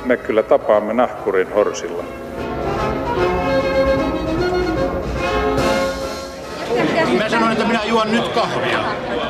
me kyllä tapaamme nahkurin horsilla. Mä sanoin, että minä juon nyt kahvia.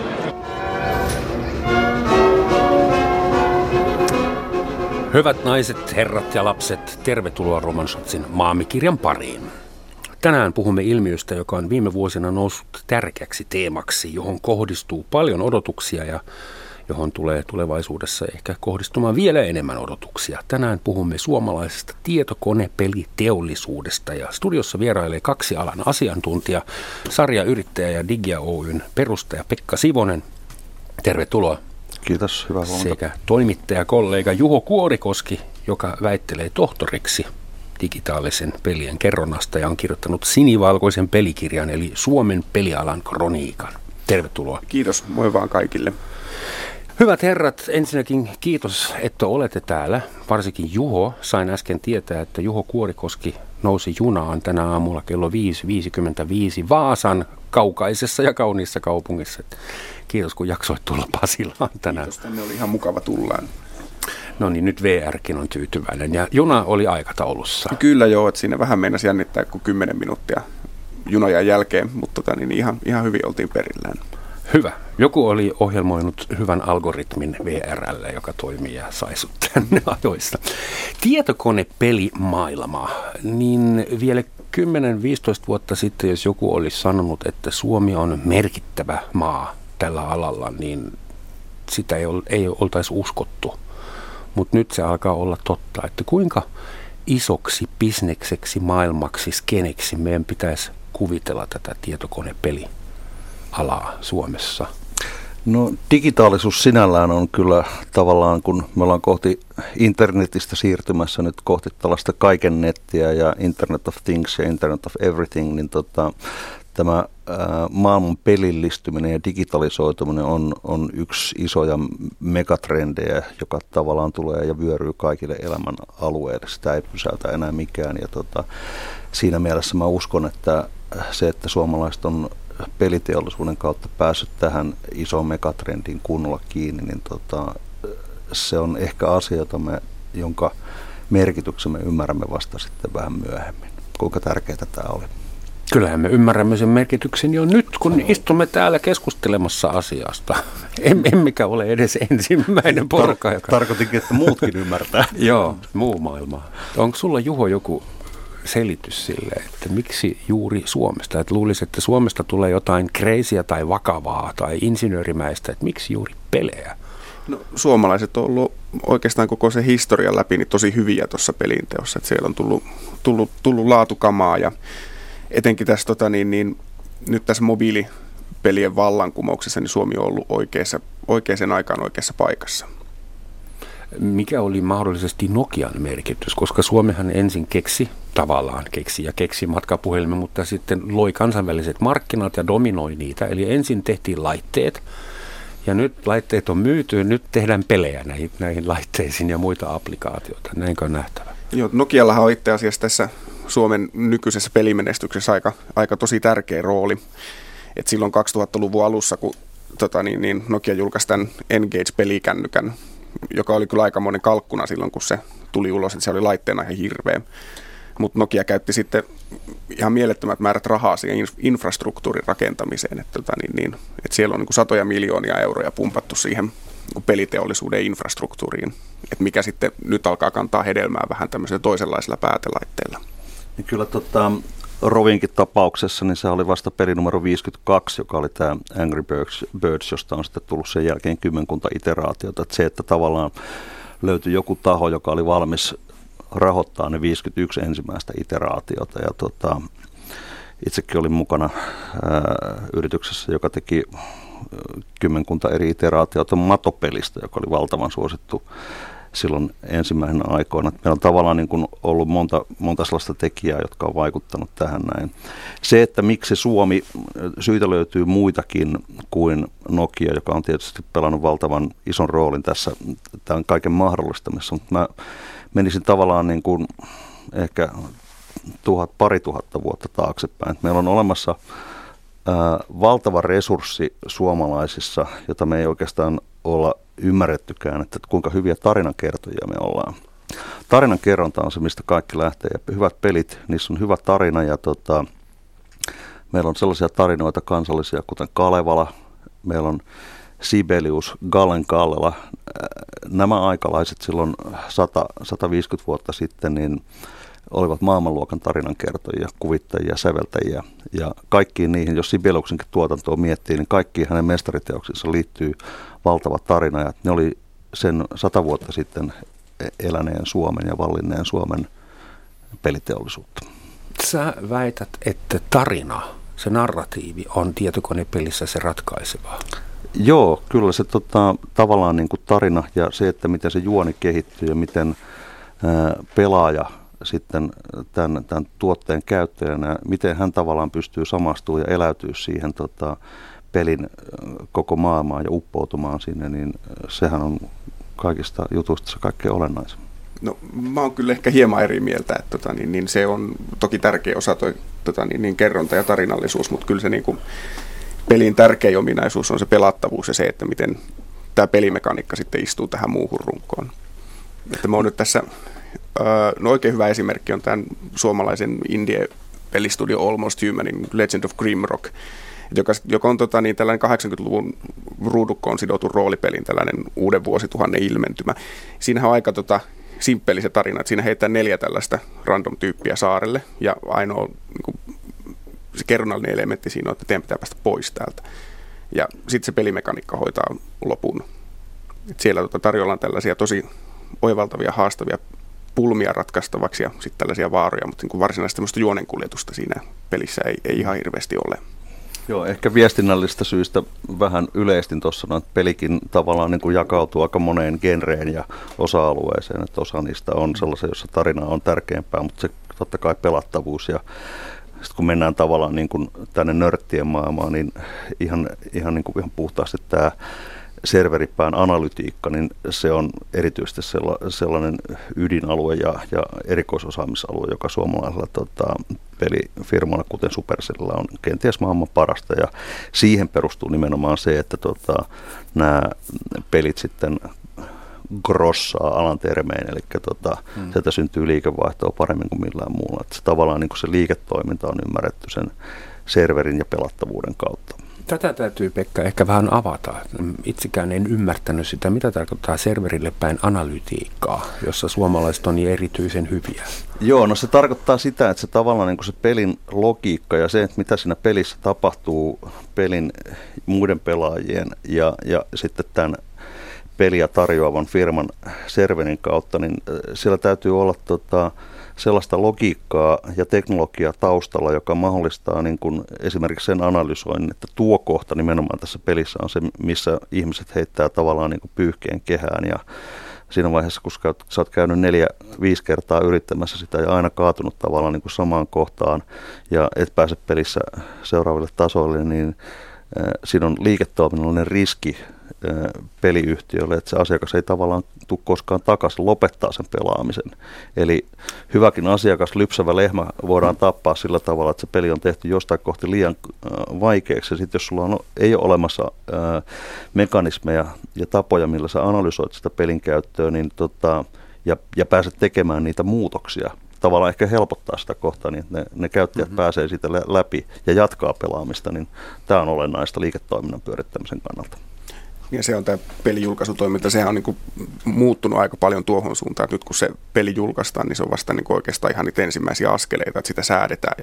Hyvät naiset, herrat ja lapset, tervetuloa Roman Schatzin Maamikirjan pariin. Tänään puhumme ilmiöstä, joka on viime vuosina noussut tärkeäksi teemaksi, johon kohdistuu paljon odotuksia ja johon tulee tulevaisuudessa ehkä kohdistumaan vielä enemmän odotuksia. Tänään puhumme suomalaisesta tietokonepeliteollisuudesta ja studiossa vierailee kaksi alan asiantuntijaa, sarjayrittäjä ja Digia Oyn perustaja Pekka Sivonen. Tervetuloa. Kiitos, hyvää huomenta. Sekä toimittajakollega Juho Kuorikoski, joka väittelee tohtoriksi digitaalisen pelien kerronnasta ja on kirjoittanut sinivalkoisen pelikirjan eli Suomen pelialan kroniikan. Tervetuloa. Kiitos, moi vaan kaikille. Hyvät herrat, ensinnäkin kiitos, että olette täällä. Varsinkin Juho. Sain äsken tietää, että Juho Kuorikoski nousi junaan tänä aamulla kello 5.55 Vaasan kaukaisessa ja kauniissa kaupungissa. Kiitos, kun jaksoit tulla Pasilaan tänään. Kiitos, tänne oli ihan mukava tullaan. No niin, nyt VRkin on tyytyväinen ja juna oli aikataulussa. Kyllä joo, että siinä vähän meinasi jännittää kuin 10 minuuttia junajan jälkeen, mutta ihan hyvin oltiin perillään. Hyvä. Joku oli ohjelmoinut hyvän algoritmin VR:lle, joka toimii ja sai sut tänne ajoissa. Tietokonepelimaailma, niin vielä 10-15 vuotta sitten, jos joku olisi sanonut, että Suomi on merkittävä maa tällä alalla, niin sitä ei oltaisi uskottu. Mutta nyt se alkaa olla totta, että kuinka isoksi bisnekseksi, maailmaksi, skeneksi meidän pitäisi kuvitella tätä tietokonepelialaa Suomessa? No digitaalisuus sinällään on kyllä tavallaan, kun me ollaan kohti internetistä siirtymässä nyt kohti tällaista kaiken nettiä ja Internet of Things ja Internet of Everything, niin tämä maailman pelillistyminen ja digitalisoituminen on yksi isoja megatrendejä, joka tavallaan tulee ja vyöryy kaikille elämän alueille. Sitä ei pysäytä enää mikään. Ja siinä mielessä mä uskon, että se, että suomalaiset on peliteollisuuden kautta päässyt tähän isoon megatrendiin kunnolla kiinni, niin se on ehkä asia, jonka merkityksen me ymmärrämme vasta sitten vähän myöhemmin. Kuinka tärkeää tämä oli? Kyllähän me ymmärrämme sen merkityksen jo nyt, kun istumme täällä keskustelemassa asiasta. Emmekä ole edes ensimmäinen porukka. Tarkoitinkin, että muutkin ymmärtää. Joo, muu maailma. Onko sulla, Juho, joku selitys sille, että miksi juuri Suomesta? Että luulisi, että Suomesta tulee jotain crazyä tai vakavaa tai insinöörimäistä, että miksi juuri pelejä? No, suomalaiset on ollut oikeastaan koko se historian läpi niin tosi hyviä tuossa pelinteossa. Että siellä on tullut laatukamaa ja etenkin tässä, nyt tässä mobiilipelien vallankumouksessa niin Suomi on ollut oikeaan aikaan oikeassa paikassa. Mikä oli mahdollisesti Nokian merkitys, koska Suomihan ensin keksi matkapuhelimen, mutta sitten loi kansainväliset markkinat ja dominoi niitä. Eli ensin tehtiin laitteet ja nyt laitteet on myyty, nyt tehdään pelejä näihin laitteisiin ja muita applikaatioita. Näinkö on nähtävä? Joo, Nokiallahan on itse asiassa tässä Suomen nykyisessä pelimenestyksessä aika tosi tärkeä rooli. Et silloin 2000-luvun alussa, kun Nokia julkaisi tämän Engage-pelikännykän, joka oli kyllä aikamoinen kalkkuna silloin, kun se tuli ulos, että se oli laitteena ihan hirveä. Mutta Nokia käytti sitten ihan mielettömät määrät rahaa siihen infrastruktuurin rakentamiseen. Että siellä on niin kuin satoja miljoonia euroja pumpattu siihen peliteollisuuden infrastruktuuriin, että mikä sitten nyt alkaa kantaa hedelmää vähän tämmöisellä toisenlaisella päätelaitteella. Niin kyllä Rovinkin tapauksessa, niin se oli vasta peli numero 52, joka oli tämä Angry Birds, josta on sitten tullut sen jälkeen kymmenkunta iteraatiota. Että se, että tavallaan löytyi joku taho, joka oli valmis rahoittaa ne 51 ensimmäistä iteraatiota. Ja itsekin olin mukana yrityksessä, joka teki kymmenkunta eri iteraatiota Matopelistä, joka oli valtavan suosittu silloin ensimmäisenä aikoina. Meillä on tavallaan niin kuin ollut monta sellaista tekijää, jotka on vaikuttanut tähän näin. Se, että miksi Suomi, syitä löytyy muitakin kuin Nokia, joka on tietysti pelannut valtavan ison roolin tässä tämän kaiken mahdollistamisessa, mutta mä menisin tavallaan niin kuin ehkä pari tuhatta vuotta taaksepäin. Meillä on olemassa valtava resurssi suomalaisissa, jota me ei oikeastaan olla ymmärrettykään, että kuinka hyviä tarinankertojia me ollaan. tarinan kerronta on se, mistä kaikki lähtee. Ja hyvät pelit, niissä on hyvä tarina ja meillä on sellaisia tarinoita kansallisia, kuten Kalevala, meillä on Sibelius, Gallen Kallela. Nämä aikalaiset silloin 150 vuotta sitten niin olivat maailmanluokan tarinankertojia, kuvittajia, säveltäjiä. Ja kaikkiin niihin, jos Sibeliuksenkin tuotantoa miettii, niin kaikkiin hänen mestariteoksiinsa liittyy valtava tarina. Ja ne oli sen 100 vuotta sitten eläneen Suomen ja vallinneen Suomen peliteollisuutta. Sä väität, että tarina, se narratiivi on tietokonepelissä se ratkaiseva. Joo, kyllä se tavallaan niin kuin tarina ja se, että miten se juoni kehittyy ja miten pelaaja sitten tämän tuotteen käyttäjänä, miten hän tavallaan pystyy samastumaan ja eläytyä siihen pelin koko maailmaan ja uppoutumaan sinne, niin sehän on kaikista jutuista se kaikkein olennaisin. No mä oon kyllä ehkä hieman eri mieltä, että niin se on toki tärkeä osa toi kerronta ja tarinallisuus, mutta kyllä se niin kuin pelin tärkein ominaisuus on se pelattavuus ja se, että miten tämä pelimekaniikka sitten istuu tähän muuhun runkoon. Että mä oon nyt tässä, no oikein hyvä esimerkki on tämän suomalaisen indie-pelistudio Almost Humanin Legend of Grimrock, joka on tällainen 80-luvun ruudukkoon sidotun roolipelin tällainen uuden vuosituhannen ilmentymä. Siinähän on aika simppeli se tarina, että siinä heittää 4 tällaista random-tyyppiä saarelle ja ainoa niin se kerronnallinen elementti siinä on, että teidän pitää päästä pois täältä. Ja sitten se pelimekaniikka hoitaa lopun. Et siellä tarjolla on tällaisia tosi oivaltavia, haastavia pulmia ratkaistavaksi ja sitten tällaisia vaaroja, mutta niin varsinaisesti tämmöistä juonenkuljetusta siinä pelissä ei ihan hirveästi ole. Joo, ehkä viestinnällistä syistä vähän yleistin tuossa, että pelikin tavallaan niin kuin jakautuu aika moneen genreen ja osa-alueeseen, että osa niistä on sellaisia, jossa tarina on tärkeämpää, mutta se totta kai pelattavuus ja sitten kun mennään tavallaan niin kuin tänne nörttien maailmaan, niin ihan puhtaasti tämä serveripään analytiikka, niin se on erityisesti sellainen ydinalue ja erikoisosaamisalue, joka suomalaisella pelifirmalla, kuten Supercellilla, on kenties maailman parasta. Ja siihen perustuu nimenomaan se, että nämä pelit sitten grossaa alan termein, eli sieltä syntyy liikevaihtoa paremmin kuin millään muulla. Että se tavallaan niin kuin se liiketoiminta on ymmärretty sen serverin ja pelattavuuden kautta. Tätä täytyy, Pekka, ehkä vähän avata. Itsekään en ymmärtänyt sitä, mitä tarkoittaa serverille päin analytiikkaa, jossa suomalaiset on niin erityisen hyviä. Joo, no se tarkoittaa sitä, että se tavallaan niin kuin se pelin logiikka ja se, että mitä siinä pelissä tapahtuu pelin muiden pelaajien ja sitten tämän peliä tarjoavan firman serverin kautta, niin siellä täytyy olla sellaista logiikkaa ja teknologiaa taustalla, joka mahdollistaa niin kuin esimerkiksi sen analysoinnin, että tuo kohta nimenomaan tässä pelissä on se, missä ihmiset heittää tavallaan niin kuin pyyhkeen kehään ja siinä vaiheessa, kun sä oot käynyt 4-5 kertaa yrittämässä sitä ja aina kaatunut tavallaan niin kuin samaan kohtaan ja et pääse pelissä seuraaville tasoille, niin siinä on liiketoiminnallinen riski peliyhtiölle, että se asiakas ei tavallaan tule koskaan takaisin, lopettaa sen pelaamisen. Eli hyväkin asiakas, lypsävä lehmä voidaan tappaa sillä tavalla, että se peli on tehty jostain kohti liian vaikeaksi. Ja sitten jos sulla ei ole olemassa mekanismeja ja tapoja, millä sä analysoit sitä pelin käyttöä, niin ja pääset tekemään niitä muutoksia, tavallaan ehkä helpottaa sitä kohtaa, niin että ne käyttäjät pääsee siitä läpi ja jatkaa pelaamista, niin tämä on olennaista liiketoiminnan pyörittämisen kannalta. Ja se on tämä pelijulkaisutoiminta, sehän on niin kuin muuttunut aika paljon tuohon suuntaan, että nyt kun se peli julkaistaan, niin se on vasta niin kuin oikeastaan ihan niitä ensimmäisiä askeleita, että sitä säädetään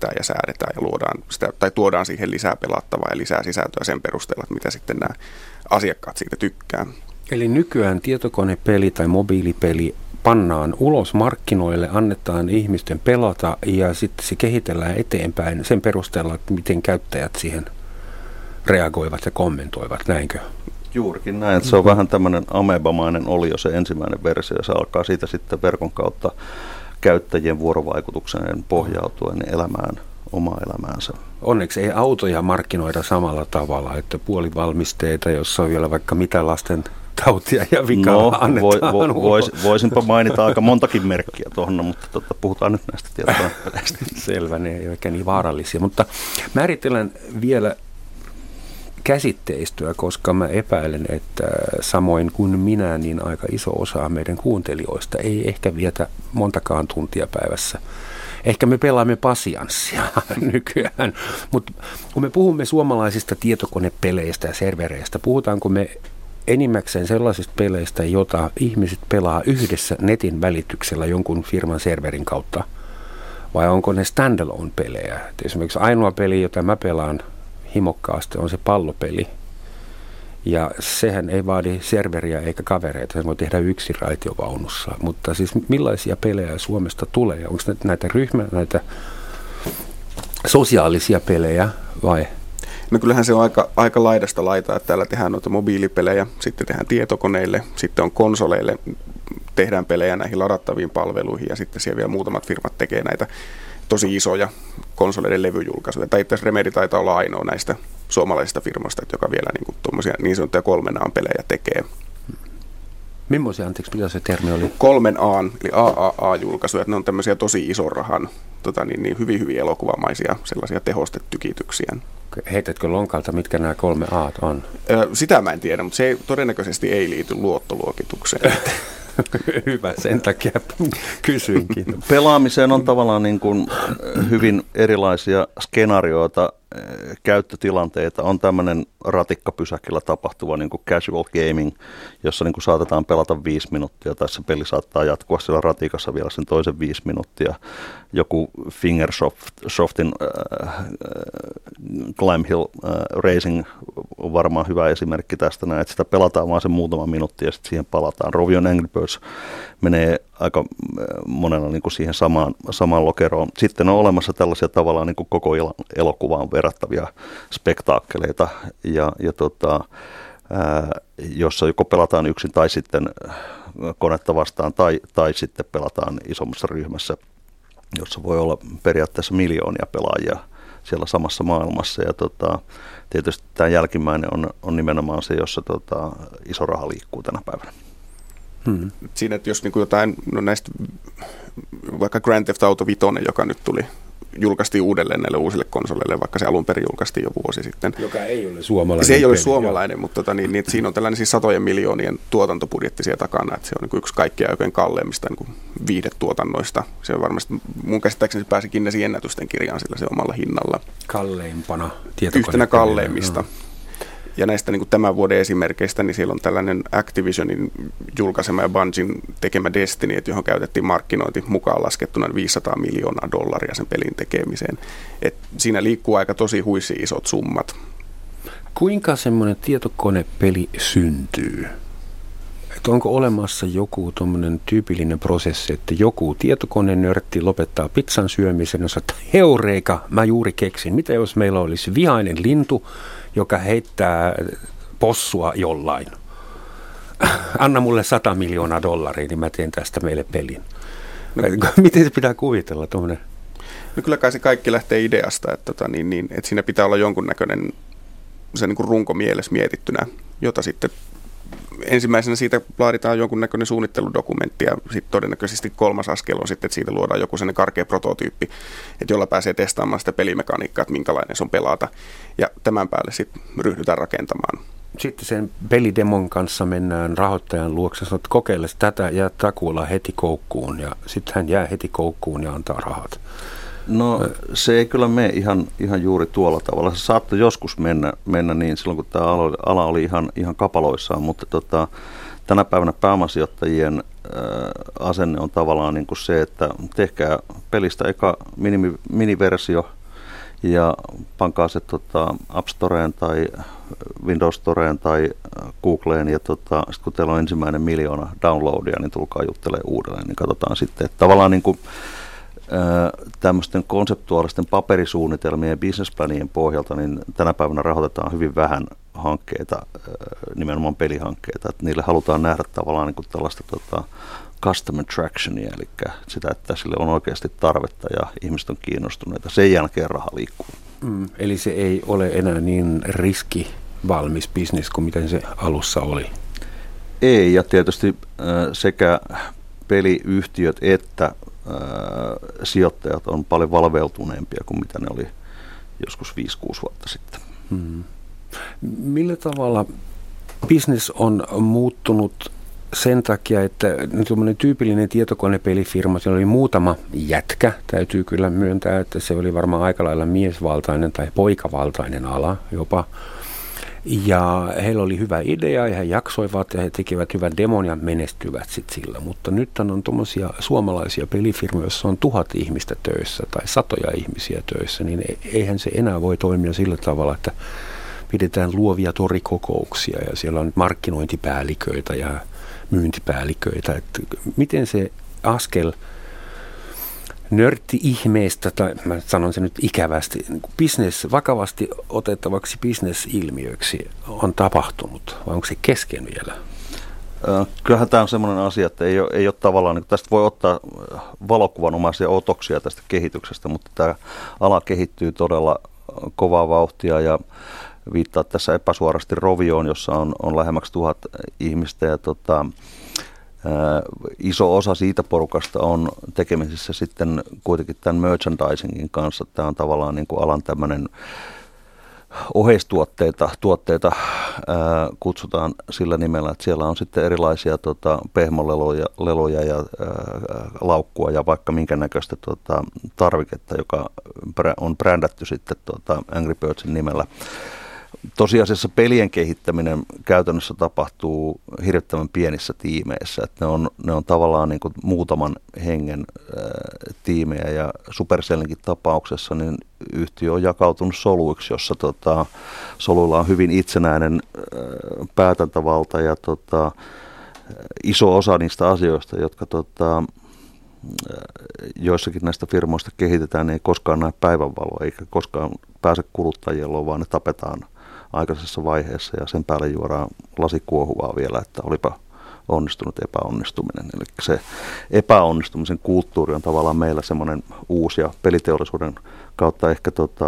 ja luodaan sitä, tai tuodaan siihen lisää pelattavaa ja lisää sisältöä sen perusteella, että mitä sitten nämä asiakkaat siitä tykkää. Eli nykyään tietokonepeli tai mobiilipeli pannaan ulos markkinoille, annetaan ihmisten pelata ja sitten se kehitellään eteenpäin sen perusteella, että miten käyttäjät siihen reagoivat ja kommentoivat, näinkö? Juurikin näin, että se on vähän tämmöinen amebamainen olio se ensimmäinen versio ja se alkaa siitä sitten verkon kautta käyttäjien vuorovaikutukseen pohjautuen elämään, omaa elämäänsä. Onneksi ei autoja markkinoida samalla tavalla, että puolivalmisteita, jossa on vielä vaikka mitä lasten tautia ja vikaa annetaan. Voisinpa mainita aika montakin merkkiä tuohon, mutta puhutaan nyt näistä tietokonepeleistä. Selvä, ne ei ole niin vaarallisia, mutta määritellään vielä käsitteistöä, koska mä epäilen, että samoin kuin minä, niin aika iso osa meidän kuuntelijoista ei ehkä vietä montakaan tuntia päivässä. Ehkä me pelaamme pasianssia nykyään, mutta kun me puhumme suomalaisista tietokonepeleistä ja servereistä, puhutaanko me enimmäkseen sellaisista peleistä, jota ihmiset pelaa yhdessä netin välityksellä jonkun firman serverin kautta, vai onko ne standalone-pelejä? Esimerkiksi ainoa peli, jota mä pelaan himokkaasti, on se pallopeli. Ja sehän ei vaadi serveriä eikä kavereita, se voi tehdä yksin raitiovaunussa. Mutta siis millaisia pelejä Suomesta tulee? Onko näitä näitä sosiaalisia pelejä vai? No kyllähän se on aika laidasta laitaa, että täällä tehdään noita mobiilipelejä, sitten tehdään tietokoneille, sitten on konsoleille, tehdään pelejä näihin ladattaviin palveluihin ja sitten siellä vielä muutamat firmat tekee näitä tosi isoja konsoleiden levyjulkaisuja. Tai itse asiassa Remedy taitaa olla ainoa näistä suomalaisista firmoista, joka vielä niin sanottuja 3A pelejä tekee. Millaisia, mitä se termi oli? 3A, eli AAA-julkaisuja, ne on tämmöisiä tosi ison rahan, hyvin elokuvamaisia sellaisia tehostetykityksiä. Heitätkö lonkalta, mitkä nämä 3A on? Sitä mä en tiedä, mutta se todennäköisesti ei liity luottoluokitukseen. Hyvä, sen takia kysyinkin. Pelaamiseen on tavallaan niin kuin hyvin erilaisia skenaarioita, käyttötilanteita. On tämmöinen ratikkapysäkillä tapahtuva niin kuin casual gaming, jossa niin kuin saatetaan pelata 5 minuuttia, tai se peli saattaa jatkua siellä ratikassa vielä sen toisen 5 minuuttia. Joku Fingersoftin Climb Hill Racing on varmaan hyvä esimerkki tästä näin, että sitä pelataan vaan sen muutama minuutti ja sitten siihen palataan. Rovio Angry Birds menee aika monella niin kuin siihen samaan lokeroon. Sitten on olemassa tällaisia tavallaan niin kuin koko elokuvaan verrattavia spektaakkeleita, jossa joko pelataan yksin tai sitten konetta vastaan tai sitten pelataan isommassa ryhmässä, jossa voi olla periaatteessa miljoonia pelaajia siellä samassa maailmassa. Ja tietysti tämä jälkimmäinen on nimenomaan se, jossa iso raha liikkuu tänä päivänä. Siinä, että jos niin kuin jotain näistä, vaikka Grand Theft Auto 5, joka nyt julkaistiin uudelleen näille uusille konsoleille, vaikka se alun perin julkaistiin jo vuosi sitten. Joka ei ole suomalainen. Se ei ole suomalainen, mutta että siinä on tällainen siis satojen miljoonien tuotantobudjetti siellä takana, että se on niin yksi kaikkia oikein kalleimmista niin viihdetuotannoista. Se on varmasti, mun käsittääkseni pääsi Guinnessin ennätysten kirjaan sillä se omalla hinnalla. Kalleimpana yhtenä kalleimmista. Ja näistä niin kuin tämän vuoden esimerkkeistä, niin siellä on tällainen Activisionin julkaisema ja Bungien tekemä Destiny, johon käytettiin markkinointi mukaan laskettuna $500 miljoonaa sen pelin tekemiseen. Et siinä liikkuu aika tosi huisi isot summat. Kuinka semmoinen tietokonepeli syntyy? Et onko olemassa joku tuommoinen tyypillinen prosessi, että joku tietokonenörtti lopettaa pizzan syömisen ja sanoo, että heureika, mä juuri keksin. Mitä jos meillä olisi vihainen lintu, joka heittää possua jollain? Anna mulle $100 miljoonaa, niin mä teen tästä meille pelin. No, miten se pitää kuvitella tuommoinen? No kyllä kai se kaikki lähtee ideasta, että siinä pitää olla jonkunnäköinen se niin kuin runko mielessä mietittynä, jota sitten ensimmäisenä siitä laaditaan jonkunnäköinen suunnitteludokumentti ja sitten todennäköisesti kolmas askel on sitten, että siitä luodaan joku sellainen karkea prototyyppi, että jolla pääsee testaamaan sitä pelimekaniikkaa, että minkälainen se on pelata ja tämän päälle sitten ryhdytään rakentamaan. Sitten sen pelidemon kanssa mennään rahoittajan luokse, sanoo, että kokeile tätä ja takuulla heti koukkuun ja sitten hän jää heti koukkuun ja antaa rahat. No se ei kyllä mene ihan juuri tuolla tavalla. Se saattoi joskus mennä niin silloin, kun tämä ala oli ihan kapaloissaan, mutta tänä päivänä pääomasijoittajien asenne on tavallaan niin kuin se, että tehkää pelistä eka miniversio ja pankaa se App Storeen tai Windows Storeen tai Googleen ja sitten kun teillä on ensimmäinen 1 miljoona downloadia, niin tulkaa juttelemaan uudelleen, niin katsotaan sitten, että tavallaan niin kuin tämmöisten konseptuaalisten paperisuunnitelmien ja businessplanien pohjalta, niin tänä päivänä rahoitetaan hyvin vähän hankkeita, nimenomaan pelihankkeita. Että niille halutaan nähdä tavallaan niin kuin tällaista customer tractionia, eli sitä, että sille on oikeasti tarvetta ja ihmiset on kiinnostuneita. Sen jälkeen raha liikkuu. Eli se ei ole enää niin riskivalmis bisnes kuin miten se alussa oli? Ei, ja tietysti sekä peliyhtiöt että sijoittajat on paljon valveutuneempia kuin mitä ne oli joskus 5-6 vuotta sitten. Millä tavalla business on muuttunut sen takia, että nyt tyypillinen tietokonepelifirma, siellä oli muutama jätkä, täytyy kyllä myöntää, että se oli varmaan aika lailla miesvaltainen tai poikavaltainen ala jopa. Ja heillä oli hyvä idea ja he jaksoivat ja he tekivät hyvän demon ja menestyvät sitten sillä. Mutta nyt on tuommoisia suomalaisia pelifirmoja, joissa on 1000 ihmistä töissä tai 100 ihmisiä töissä, niin eihän se enää voi toimia sillä tavalla, että pidetään luovia torikokouksia ja siellä on markkinointipäälliköitä ja myyntipäälliköitä. Että miten se askel nörtti-ihmeestä, tai mä sanon sen nyt ikävästi, vakavasti otettavaksi bisnesilmiöksi on tapahtunut, vai onko se kesken vielä? Kyllähän tämä on semmoinen asia, että ei ole tavallaan, niin tästä voi ottaa valokuvanomaisia otoksia tästä kehityksestä, mutta tämä ala kehittyy todella kovaa vauhtia ja viittaa tässä epäsuorasti Rovioon, jossa on lähemmäksi 1000 ihmistä ja iso osa siitä porukasta on tekemisissä sitten kuitenkin tämän merchandisingin kanssa. Tämä on tavallaan niin kuin alan tämmöinen oheistuotteita kutsutaan sillä nimellä, että siellä on sitten erilaisia pehmoleloja ja laukkua ja vaikka minkä näköistä tarviketta, joka on brändätty sitten Angry Birdsin nimellä. Tosiasiassa pelien kehittäminen käytännössä tapahtuu hirvittävän pienissä tiimeissä, että ne on tavallaan niin kuin muutaman hengen tiimejä ja Supercellinkin tapauksessa niin yhtiö on jakautunut soluiksi, jossa soluilla on hyvin itsenäinen päätäntävalta ja iso osa niistä asioista, jotka joissakin näistä firmoista kehitetään, niin ei koskaan näe päivänvaloa eikä koskaan pääse kuluttajille, vaan ne tapetaan aikaisessa vaiheessa ja sen päälle juodaan lasikuohuvaa vielä, että olipa onnistunut epäonnistuminen. Eli se epäonnistumisen kulttuuri on tavallaan meillä semmoinen uusi ja peliteollisuuden kautta ehkä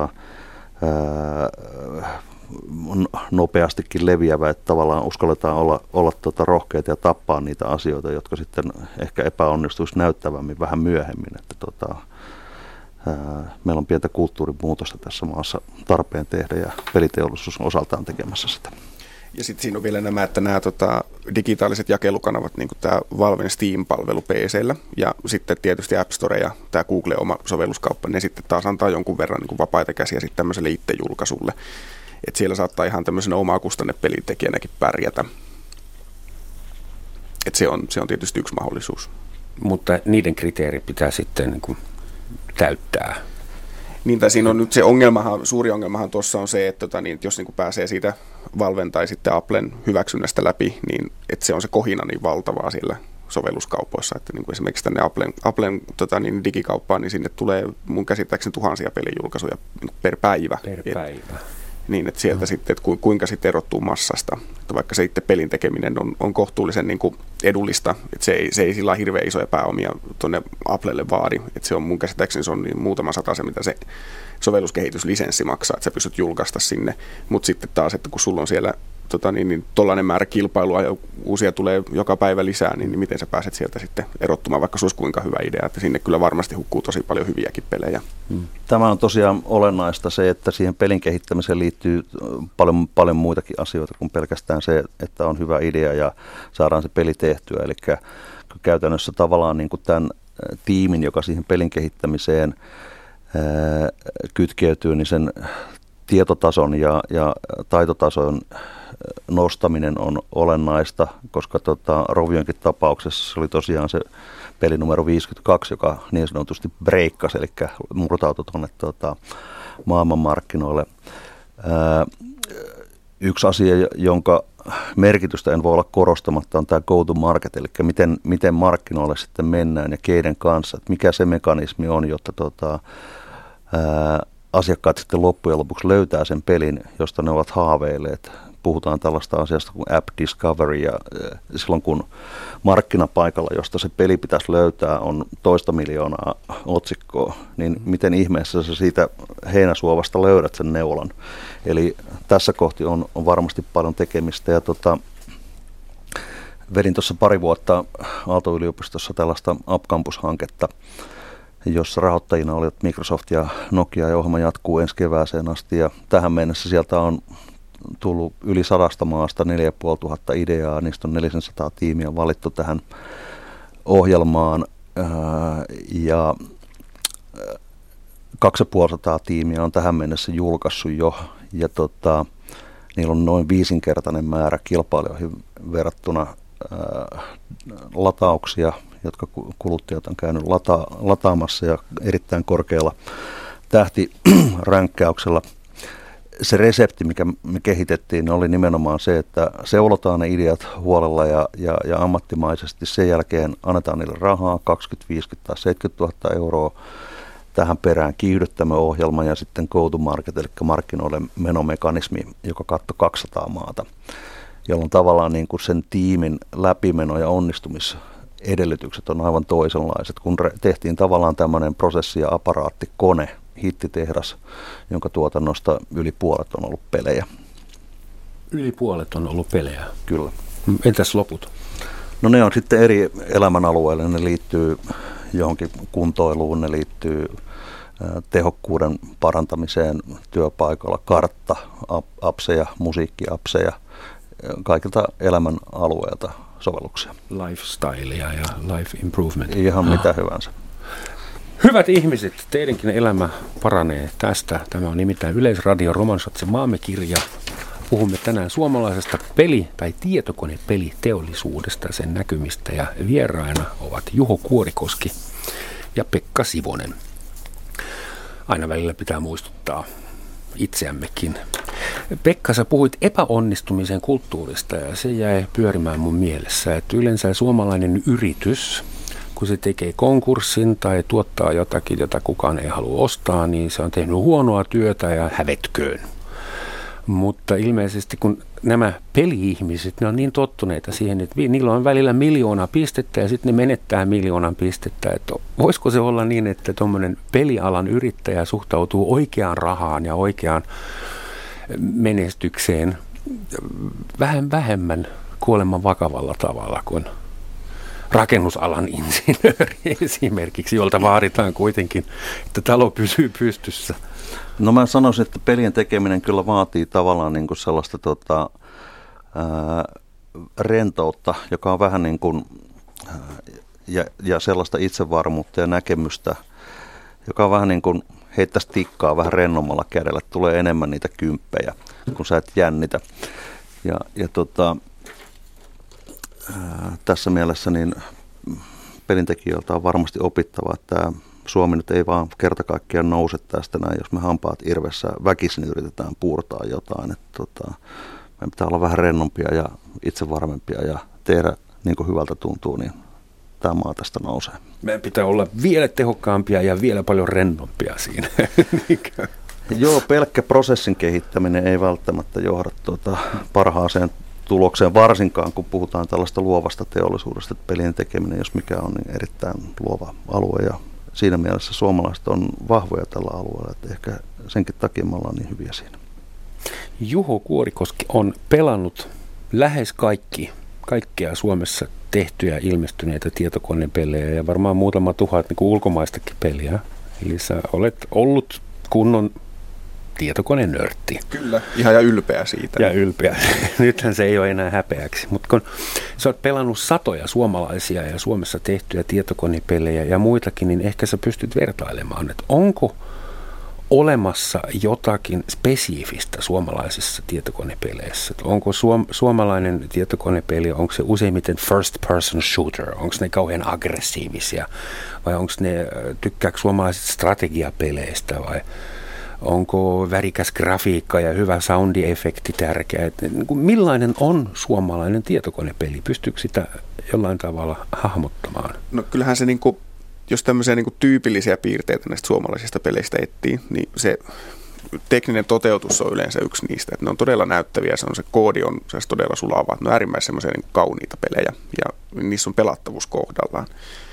nopeastikin leviävä, että tavallaan uskalletaan olla rohkeita ja tappaa niitä asioita, jotka sitten ehkä epäonnistuisi näyttävämmin vähän myöhemmin. Että meillä on pientä kulttuurimuutosta tässä maassa tarpeen tehdä ja peliteollisuus on osaltaan tekemässä sitä. Ja sitten siinä on vielä nämä digitaaliset jakelukanavat, niin kuin tämä Valven Steam-palvelu PC:llä ja sitten tietysti App Store ja tämä Googlen oma sovelluskauppa, ne sitten taas antaa jonkun verran niin kuin vapaita käsiä sitten tämmöiselle ittejulkaisulle. Että siellä saattaa ihan tämmöisenä omakustannepelitekijänäkin pärjätä. Että se on tietysti yksi mahdollisuus. Mutta niiden kriteerit pitää sitten niin kuin täyttää. Niin, tai siinä on nyt se suuri ongelmahan tuossa on se, että jos niin kuin pääsee siitä Valven tai sitten Applen hyväksynnästä läpi, niin että se on se kohina niin valtavaa siellä sovelluskaupoissa, että niin kuin esimerkiksi tänne Applen digikauppaan, niin sinne tulee mun käsittääkseni tuhansia pelijulkaisuja per päivä. Niin, että sieltä sitten, että kuinka sitten erottuu massasta. Että vaikka se itse pelin tekeminen on kohtuullisen niin kuin edullista, että se ei sillä hirveän isoja pääomia tuonne Applelle vaadi. Että se on mun käsittääkseni se on niin muutama sata se, mitä se sovelluskehityslisenssi maksaa, että sä pystyt julkaista sinne. Mutta sitten taas, että kun sulla on siellä tollainen määrä kilpailua ja uusia tulee joka päivä lisää, niin miten sä pääset sieltä sitten erottumaan, vaikka se olisi kuinka hyvä idea, että sinne kyllä varmasti hukkuu tosi paljon hyviäkin pelejä. Tämä on tosiaan olennaista se, että siihen pelin kehittämiseen liittyy paljon muitakin asioita kuin pelkästään se, että on hyvä idea ja saadaan se peli tehtyä. Eli käytännössä tavallaan niin kuin tämän tiimin, joka siihen pelin kehittämiseen kytkeytyy, niin sen tietotason ja taitotason nostaminen on olennaista, koska Rovionkin tapauksessa se oli tosiaan se peli numero 52, joka niin sanotusti breikkasi, eli murtautui tuonne maailmanmarkkinoille. Yksi asia, jonka merkitystä en voi olla korostamatta, on tämä go to market, eli miten markkinoille sitten mennään ja keiden kanssa, että mikä se mekanismi on, jotta asiakkaat sitten loppujen lopuksi löytää sen pelin, josta ne ovat haaveilleet. Puhutaan tällaista asiasta kuin app discovery ja silloin kun markkinapaikalla, josta se peli pitäisi löytää, on 200 miljoonaa otsikkoa, niin miten ihmeessä sä siitä heinäsuovasta löydät sen neulan. Eli tässä kohti on varmasti paljon tekemistä ja vedin tuossa pari vuotta Aalto-yliopistossa tällaista App Campus-hanketta, jossa rahoittajina olivat Microsoft ja Nokia ja ohjelma jatkuu ensi kevääseen asti ja tähän mennessä sieltä on tullut yli 100 maasta 4500 ideaa, niistä on 400 tiimiä valittu tähän ohjelmaan ja 250 tiimiä on tähän mennessä julkaissut jo ja niillä on noin 5-kertainen määrä kilpailijoihin verrattuna latauksia, jotka kuluttajat on käynyt lataamassa ja erittäin korkealla tähtiränkkäyksellä. Se resepti, mikä me kehitettiin, oli nimenomaan se, että seulotaan ne ideat huolella ja ammattimaisesti. Sen jälkeen annetaan niille rahaa, 20, 50 tai 70 000 euroa. Tähän perään kiihdyttämö ohjelma ja sitten go to market, eli markkinoille menomekanismi, joka kattoi 200 maata, jolloin tavallaan niin kuin sen tiimin läpimeno ja onnistumisedellytykset on aivan toisenlaiset, kun tehtiin tavallaan tämmöinen prosessi- ja aparaattikone, hittitehdas, jonka tuotannosta yli puolet on ollut pelejä. Yli puolet on ollut pelejä? Kyllä. Entäs loput? No ne on sitten eri elämänalueille, ne liittyy johonkin kuntoiluun, ne liittyy tehokkuuden parantamiseen työpaikalla, kartta, apseja, musiikkiapseja, kaikilta elämän alueilta sovelluksia. Lifestylea ja life improvement. Ihan mitä hyvänsä. Hyvät ihmiset, teidänkin elämä paranee tästä. Tämä on nimittäin Yleisradio Romansatse Maamme kirja. Puhumme tänään suomalaisesta tai tietokonepeliteollisuudesta ja sen näkymistä. Ja vieraina ovat Juho Kuorikoski ja Pekka Sivonen. Aina välillä pitää muistuttaa itseämmekin. Pekka, sä puhuit epäonnistumisen kulttuurista ja se jäi pyörimään mun mielessä, että yleensä suomalainen yritys, kun se tekee konkurssin tai tuottaa jotakin, jota kukaan ei halua ostaa, niin se on tehnyt huonoa työtä ja hävetköön. Mutta ilmeisesti kun nämä peli-ihmiset, ne on niin tottuneita siihen, että niillä on välillä 1 000 000 pistettä ja sitten ne menettää 1 000 000 pistettä. Että voisiko se olla niin, että tuommoinen pelialan yrittäjä suhtautuu oikeaan rahaan ja oikeaan menestykseen vähän vähemmän kuoleman vakavalla tavalla kuin rakennusalan insinööri esimerkiksi, jolta vaaditaan kuitenkin, että talo pysyy pystyssä? No mä sanoisin, että pelien tekeminen kyllä vaatii tavallaan niin kuin sellaista rentoutta, joka on vähän niin kuin, ja sellaista itsevarmuutta ja näkemystä, joka on vähän niin kuin heittäisi tikkaa vähän rennommalla kädellä, tulee enemmän niitä kymppejä, kun sä et jännitä. Tässä mielessä niin pelintekijöiltä on varmasti opittava, että Suomi nyt ei vaan kerta kaikkiaan nouse tästä näin, jos me hampaat irvessä väkisin yritetään puurtaa jotain. Meidän pitää olla vähän rennompia ja itsevarmempia ja tehdä niin kuin hyvältä tuntuu, niin tämä maa tästä nousee. Meidän pitää olla vielä tehokkaampia ja vielä paljon rennompia siinä. Joo, pelkkä prosessin kehittäminen ei välttämättä johda parhaaseen tulokseen, varsinkaan kun puhutaan tällaista luovasta teollisuudesta, että pelien tekeminen, jos mikä on, niin erittäin luova alue ja siinä mielessä suomalaiset on vahvoja tällä alueella, että ehkä senkin takia me ollaan niin hyviä siinä. Juho Kuorikoski on pelannut lähes kaikkea Suomessa tehtyjä ilmestyneitä tietokonepelejä ja varmaan muutama tuhat niin kuin ulkomaistakin peliä. Eli sä olet ollut kunnon tietokonenörtti. Kyllä, ihan ja ylpeä siitä. Ja ylpeä. Nythän se ei ole enää häpeäksi. Mutta kun sä oot pelannut satoja suomalaisia ja Suomessa tehtyjä tietokonepelejä ja muitakin, niin ehkä sä pystyt vertailemaan, että onko olemassa jotakin spesiifistä suomalaisissa tietokonepeleissä? Onko suomalainen tietokonepeli, onko se useimmiten first person shooter? Onko ne kauhean aggressiivisia? Vai onko ne, tykkääkö suomalaiset strategiapeleistä vai onko värikäs grafiikka ja hyvä soundiefekti tärkeä? Millainen on suomalainen tietokonepeli? Pystyykö sitä jollain tavalla hahmottamaan? No kyllähän se, jos tämmöisiä tyypillisiä piirteitä näistä suomalaisista peleistä etsii, niin se tekninen toteutus on yleensä yksi niistä. Että ne on todella näyttäviä, se koodi on todella sulavaa. Ne on äärimmäisen semmoisia kauniita pelejä ja niissä on pelattavuus kohdallaan.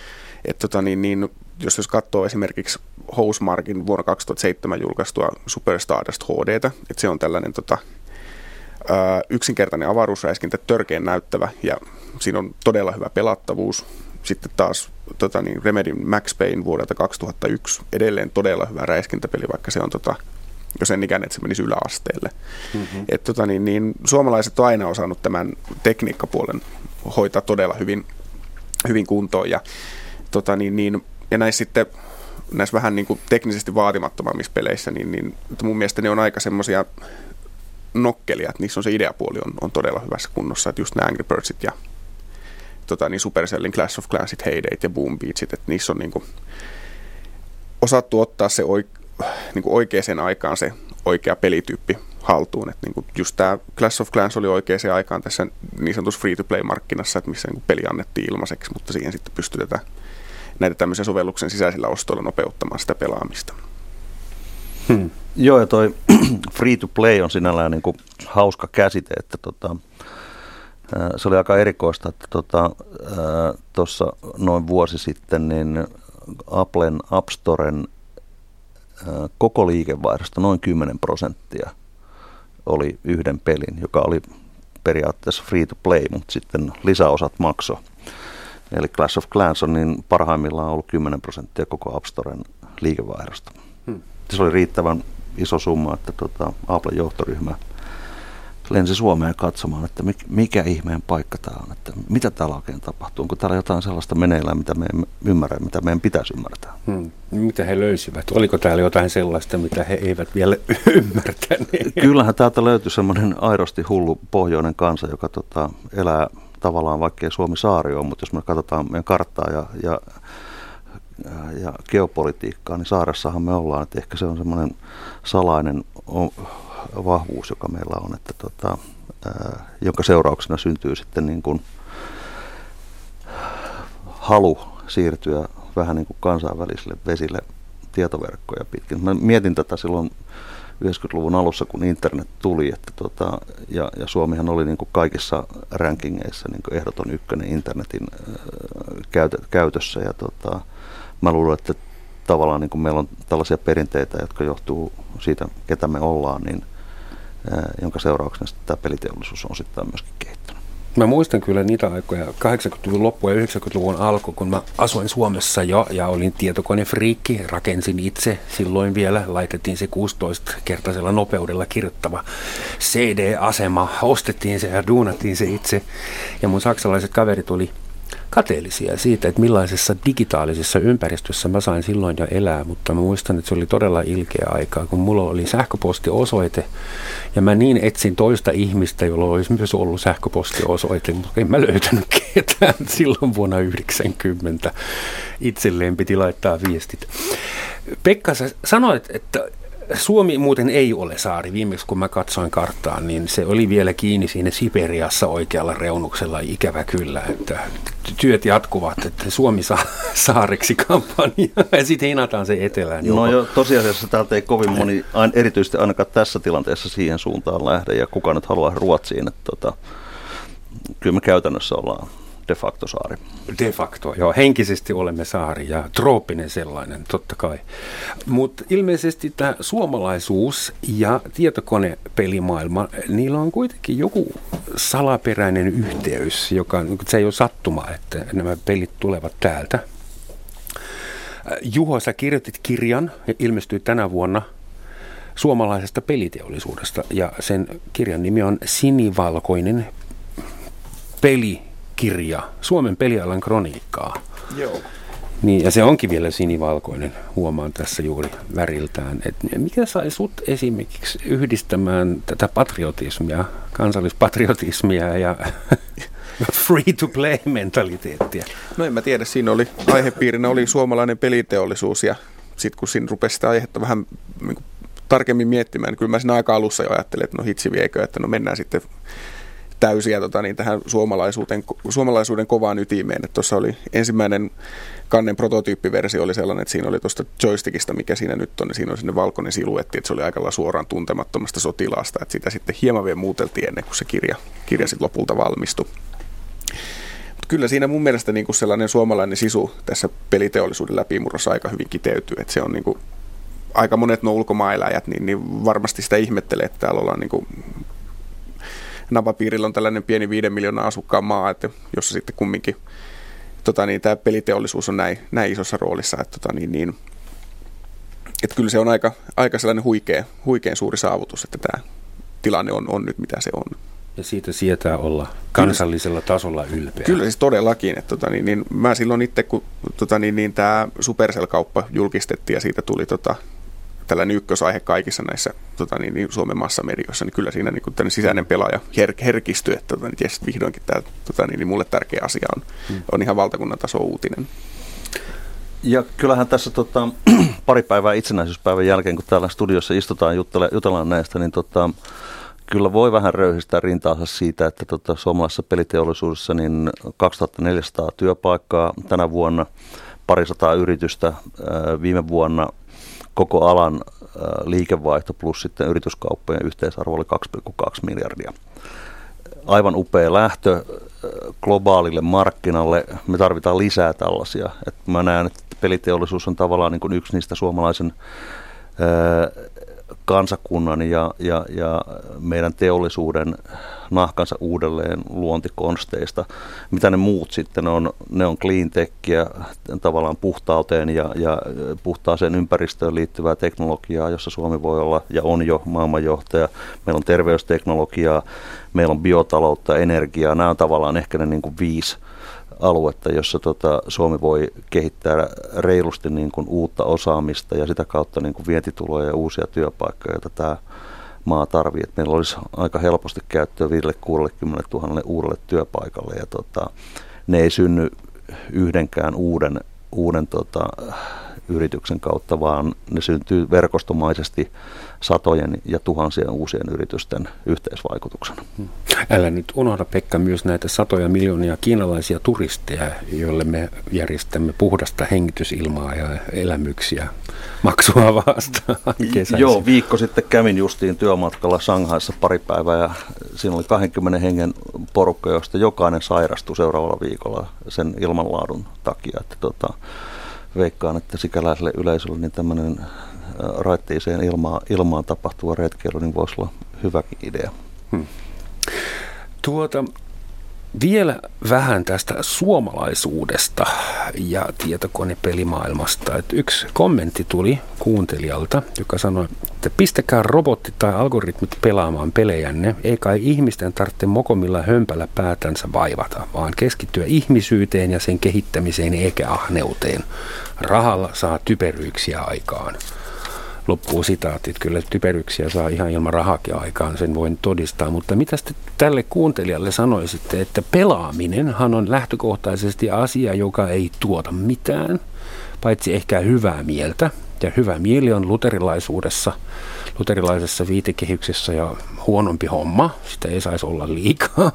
Jos katsoo esimerkiksi Housemarquin vuonna 2007 julkaistua Super Stardust HD:tä, että se on tällainen yksinkertainen avaruusräiskintä, törkeän näyttävä ja siinä on todella hyvä pelattavuus. Sitten taas Remedyn Max Payne vuodelta 2001, edelleen todella hyvä räiskintäpeli, vaikka se on jo sen ikäinen, että se menisi yläasteelle. Suomalaiset on aina osannut tämän tekniikkapuolen hoitaa todella hyvin kuntoon. Ja näissä vähän niin kuin teknisesti vaatimattomammissa peleissä, niin mun mielestä ne on aika semmoisia nokkelia, että niissä on se ideapuoli on todella hyvässä kunnossa, että just nämä Angry Birdsit ja Supercellin Clash of Clansit, Heydayt ja Boom Beatsit, että niissä on niin kuin osattu ottaa se niin kuin oikeaan aikaan se oikea pelityyppi haltuun, että niin kuin just tämä Clash of Clans oli oikeaan aikaan tässä niin sanotussa free-to-play-markkinassa, että missä niin kuin peli annettiin ilmaiseksi, mutta siihen sitten pystytetään näitä tämmöisiä sovelluksen sisäisillä ostoilla nopeuttamaan sitä pelaamista. Joo, ja toi free-to-play on sinällään niin kuin hauska käsite, että se oli aika erikoista, että tuossa noin vuosi sitten niin Applen App Storen koko liikevaihdosta noin 10% oli yhden pelin, joka oli periaatteessa free-to-play, mutta sitten lisäosat maksoi. Eli Clash of Clans on niin parhaimmillaan ollut 10% koko App Storen liikevaihdosta. Se oli riittävän iso summa, että Applen johtoryhmä lensi Suomeen katsomaan, että mikä ihmeen paikka tämä on, että mitä täällä oikein tapahtuu. Onko täällä jotain sellaista meneillään, mitä me emme ymmärrä, mitä meidän pitäisi ymmärtää. Mitä he löysivät? Oliko täällä jotain sellaista, mitä he eivät vielä ymmärtäneet? Kyllähän täältä löytyi semmoinen aidosti hullu pohjoinen kansa, joka elää tavallaan, vaikkei Suomi saari on, mutta jos me katsotaan meidän karttaa ja geopolitiikkaa, niin saaressahan me ollaan, että ehkä se on semmoinen salainen vahvuus, joka meillä on, että jonka seurauksena syntyy sitten niin kuin halu siirtyä vähän niin kuin kansainvälisille vesille tietoverkkoja pitkin. Mä mietin tätä silloin 90-luvun alussa, kun internet tuli, että ja Suomihan oli niin kuin kaikissa rankingeissa niin kuin ehdoton ykkönen internetin käytössä, ja mä luulen, että tavallaan niin kuin meillä on tällaisia perinteitä, jotka johtuu siitä, ketä me ollaan, niin jonka seurauksena tämä peliteollisuus on sitten myöskin kehittynyt. Mä muistan kyllä niitä aikoja, 80-luvun loppu ja 90-luvun alku, kun mä asuin Suomessa jo ja olin tietokonefriikki, rakensin itse. Silloin vielä laitettiin se 16-kertaisella nopeudella kirjoittava CD-asema, ostettiin se ja duunattiin se itse. Ja mun saksalaiset kaverit oli kateellisia siitä, että millaisessa digitaalisessa ympäristössä mä sain silloin jo elää, mutta mä muistan, että se oli todella ilkeä aikaa, kun mulla oli sähköpostiosoite ja mä niin etsin toista ihmistä, jolla olisi myös ollut sähköpostiosoite, mutta en mä löytänyt ketään silloin vuonna 1990. Itselleen piti laittaa viestit. Pekka, sä sanoit, että Suomi muuten ei ole saari. Viimeksi kun mä katsoin karttaa, niin se oli vielä kiinni siinä Siperiassa oikealla reunuksella, ikävä kyllä. Että työt jatkuvat, että Suomi saa saareksi kampanja ja sitten hinataan se etelään. No jo, tosiasiassa täältä ei kovin moni, erityisesti ainakaan tässä tilanteessa siihen suuntaan lähde, ja kuka nyt haluaa Ruotsiin. Että kyllä me käytännössä ollaan de facto saari. De facto, joo. Henkisesti olemme saari ja trooppinen sellainen, totta kai. Mutta ilmeisesti tämä suomalaisuus ja tietokonepelimaailma, niillä on kuitenkin joku salaperäinen yhteys, joka se ei ole sattuma, että nämä pelit tulevat täältä. Juho, sä kirjoitit kirjan ja ilmestyi tänä vuonna suomalaisesta peliteollisuudesta, ja sen kirjan nimi on Sinivalkoinen pelikirja, Suomen pelialan kroniikkaa. Joo. Niin, ja se onkin vielä sinivalkoinen, huomaan tässä juuri väriltään. Mikä sai sut esimerkiksi yhdistämään tätä patriotismia, kansallispatriotismia ja free-to-play-mentaliteettia? No en mä tiedä, siinä oli aihepiirinä oli suomalainen peliteollisuus, ja sitten kun siinä rupesi sitä aihetta vähän niin kuin tarkemmin miettimään, niin kyllä mä siinä aika alussa jo ajattelin, että no hitsi viekö, että no mennään sitten täysiä tähän suomalaisuuden kovaan ytimeen. Tuossa oli ensimmäinen kannen prototyyppiversio oli sellainen, että siinä oli tuosta joystickista, mikä siinä nyt on, niin siinä oli sinne valkoinen siluetti, että se oli aika lailla suoraan tuntemattomasta sotilaasta, että sitä sitten hieman vielä muuteltiin ennen kuin se kirja sitten lopulta valmistui. Mutta kyllä siinä mun mielestä niin kuin sellainen suomalainen sisu tässä peliteollisuuden läpimurrossa aika hyvin kiteytyy, että se on niin kuin, aika monet nuo ulkomailäjät, niin varmasti sitä ihmettelee, että täällä ollaan niin kuin napapiirillä on tällainen pieni 5 miljoonaa asukkaan maa, että jossa sitten kumminkin tämä peliteollisuus on näin isossa roolissa, että että kyllä se on aika sellainen huikean suuri saavutus, että tämä tilanne on nyt mitä se on. Ja siitä sietää olla kansallisella tasolla ylpeä. Kyllä siis todellakin. Että, mä silloin itse, kun tämä Supercell-kauppa julkistettiin ja siitä tuli tällainen ykkösaihe kaikissa näissä Suomen massamedioissa, niin kyllä siinä niin sisäinen pelaaja herkistyi, että jes, vihdoinkin tämä mulle tärkeä asia on ihan valtakunnan taso uutinen. Ja kyllähän tässä pari päivää itsenäisyyspäivän jälkeen, kun täällä studiossa istutaan jutellaan näistä, niin kyllä voi vähän röyhistää rintaansa siitä, että suomalaisessa peliteollisuudessa niin 2400 työpaikkaa tänä vuonna, parisataa yritystä viime vuonna, koko alan liikevaihto plus sitten yrityskauppojen yhteisarvo oli 2,2 miljardia. Aivan upea lähtö globaalille markkinalle. Me tarvitaan lisää tällaisia. Mä näen, että peliteollisuus on tavallaan niin kuin yksi niistä suomalaisen kansakunnan ja meidän teollisuuden nahkansa uudelleen luontikonsteista. Mitä ne muut sitten on? Ne on cleantechia, tavallaan puhtauteen ja puhtaaseen ympäristöön liittyvää teknologiaa, jossa Suomi voi olla ja on jo maailmanjohtaja. Meillä on terveysteknologiaa, meillä on biotaloutta, energiaa. Nämä on tavallaan ehkä ne niin kuin 5 aluetta, jossa Suomi voi kehittää reilusti niin kuin uutta osaamista ja sitä kautta niin kuin vientituloja ja uusia työpaikkoja, joita tämä maa tarvitsee. Että meillä olisi aika helposti käyttöä 5-60 000 uudelle työpaikalle ja ne ei synny yhdenkään uuden yrityksen kautta, vaan ne syntyy verkostomaisesti satojen ja tuhansien uusien yritysten yhteisvaikutuksena. Älä nyt unohda, Pekka, myös näitä satoja miljoonia kiinalaisia turisteja, joille me järjestämme puhdasta hengitysilmaa ja elämyksiä maksua vastaan kesäisin. Joo, viikko sitten kävin justiin työmatkalla Shanghaissa pari päivää ja siinä oli 20 hengen porukka, josta jokainen sairastui seuraavalla viikolla sen ilmanlaadun takia. Että veikkaan, että sikäläiselle yleisölle niin tämmöinen raittiiseen ilmaan tapahtuva retkeily niin voisi olla hyväkin idea. Vielä vähän tästä suomalaisuudesta ja tietokonepelimaailmasta. Yksi kommentti tuli kuuntelijalta, joka sanoi, että pistäkää robotti tai algoritmit pelaamaan pelejänne. Ei kai ihmisten tarvitse mokomilla hömpällä päätänsä vaivata, vaan keskittyä ihmisyyteen ja sen kehittämiseen eikä ahneuteen. Rahalla saa typeryyksiä aikaan. Loppuu sitaatit. Kyllä typeryksiä saa ihan ilman rahakin aikaan, sen voin todistaa. Mutta mitä te tälle kuuntelijalle sanoisitte, että pelaaminenhan on lähtökohtaisesti asia, joka ei tuota mitään, paitsi ehkä hyvää mieltä. Ja hyvä mieli on luterilaisessa viitekehyksessä ja huonompi homma. Sitä ei saisi olla liikaa.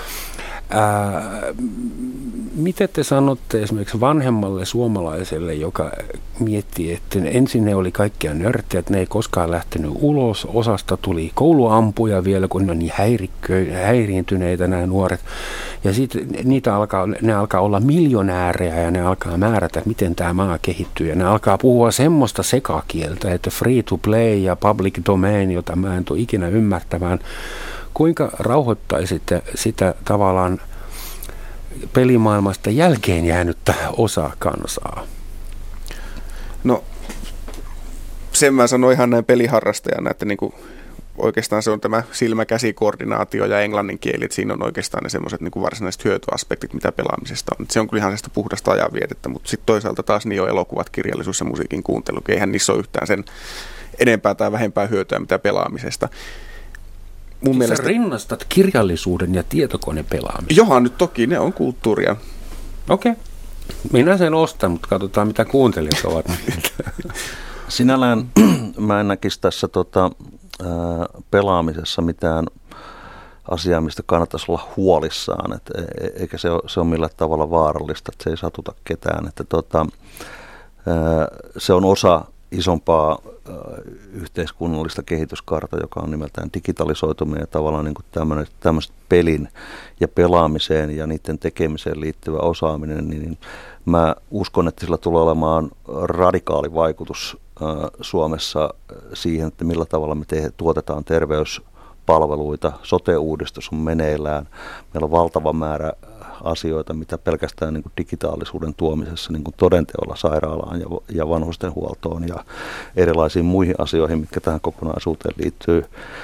Mitä te sanotte esimerkiksi vanhemmalle suomalaiselle, joka miettii, että ensin ne oli kaikkia nörttejä, että ne ei koskaan lähtenyt ulos, osasta tuli kouluampuja vielä, kun ne on niin häiriintyneitä nämä nuoret, ja sitten ne alkaa olla miljonäärejä ja ne alkaa määrätä, miten tämä maa kehittyy, ja ne alkaa puhua semmoista sekakieltä, että free to play ja public domain, jota mä en tule ikinä ymmärtämään. Kuinka rauhoittaisitte sitä tavallaan pelimaailmasta jälkeen jäänyttä osaa kansaa? No, sen mä sanoin ihan näin peliharrastajana, että niin kuin oikeastaan se on tämä silmä-käsikoordinaatio ja englannin kieli, että siinä on oikeastaan ne semmoiset niin kuin varsinaiset hyötyaspektit, mitä pelaamisesta on. Se on kyllä ihan sitä puhdasta ajanvietettä, mutta sitten toisaalta taas niin on elokuvat, kirjallisuus ja musiikin kuuntelu. Eihän niissä ole yhtään sen enempää tai vähempää hyötyä, mitä pelaamisesta. Mun mielestä rinnastat kirjallisuuden ja tietokonepelaamisen. Johan nyt toki, ne on kulttuuria. Okei. Minä sen ostan, mutta katsotaan mitä kuuntelijat ovat. Sinällään mä en näkisi tässä pelaamisessa mitään asiaa, mistä kannattaisi olla huolissaan, eikä se ole millään tavalla vaarallista, että se ei satuta ketään. Että se on osa isompaa yhteiskunnallista kehityskartaa, joka on nimeltään digitalisoituminen ja tavallaan niin kuin tämmöiset pelin ja pelaamiseen ja niiden tekemiseen liittyvä osaaminen, niin mä uskon, että sillä tulee olemaan radikaali vaikutus Suomessa siihen, että millä tavalla me tuotetaan terveyspalveluita. Sote-uudistus on meneillään. Meillä on valtava määrä asioita, mitä pelkästään niin kuin digitaalisuuden tuomisessa niin kuin todenteolla sairaalaan ja vanhustenhuoltoon ja erilaisiin muihin asioihin, mitkä tähän kokonaisuuteen liittyy.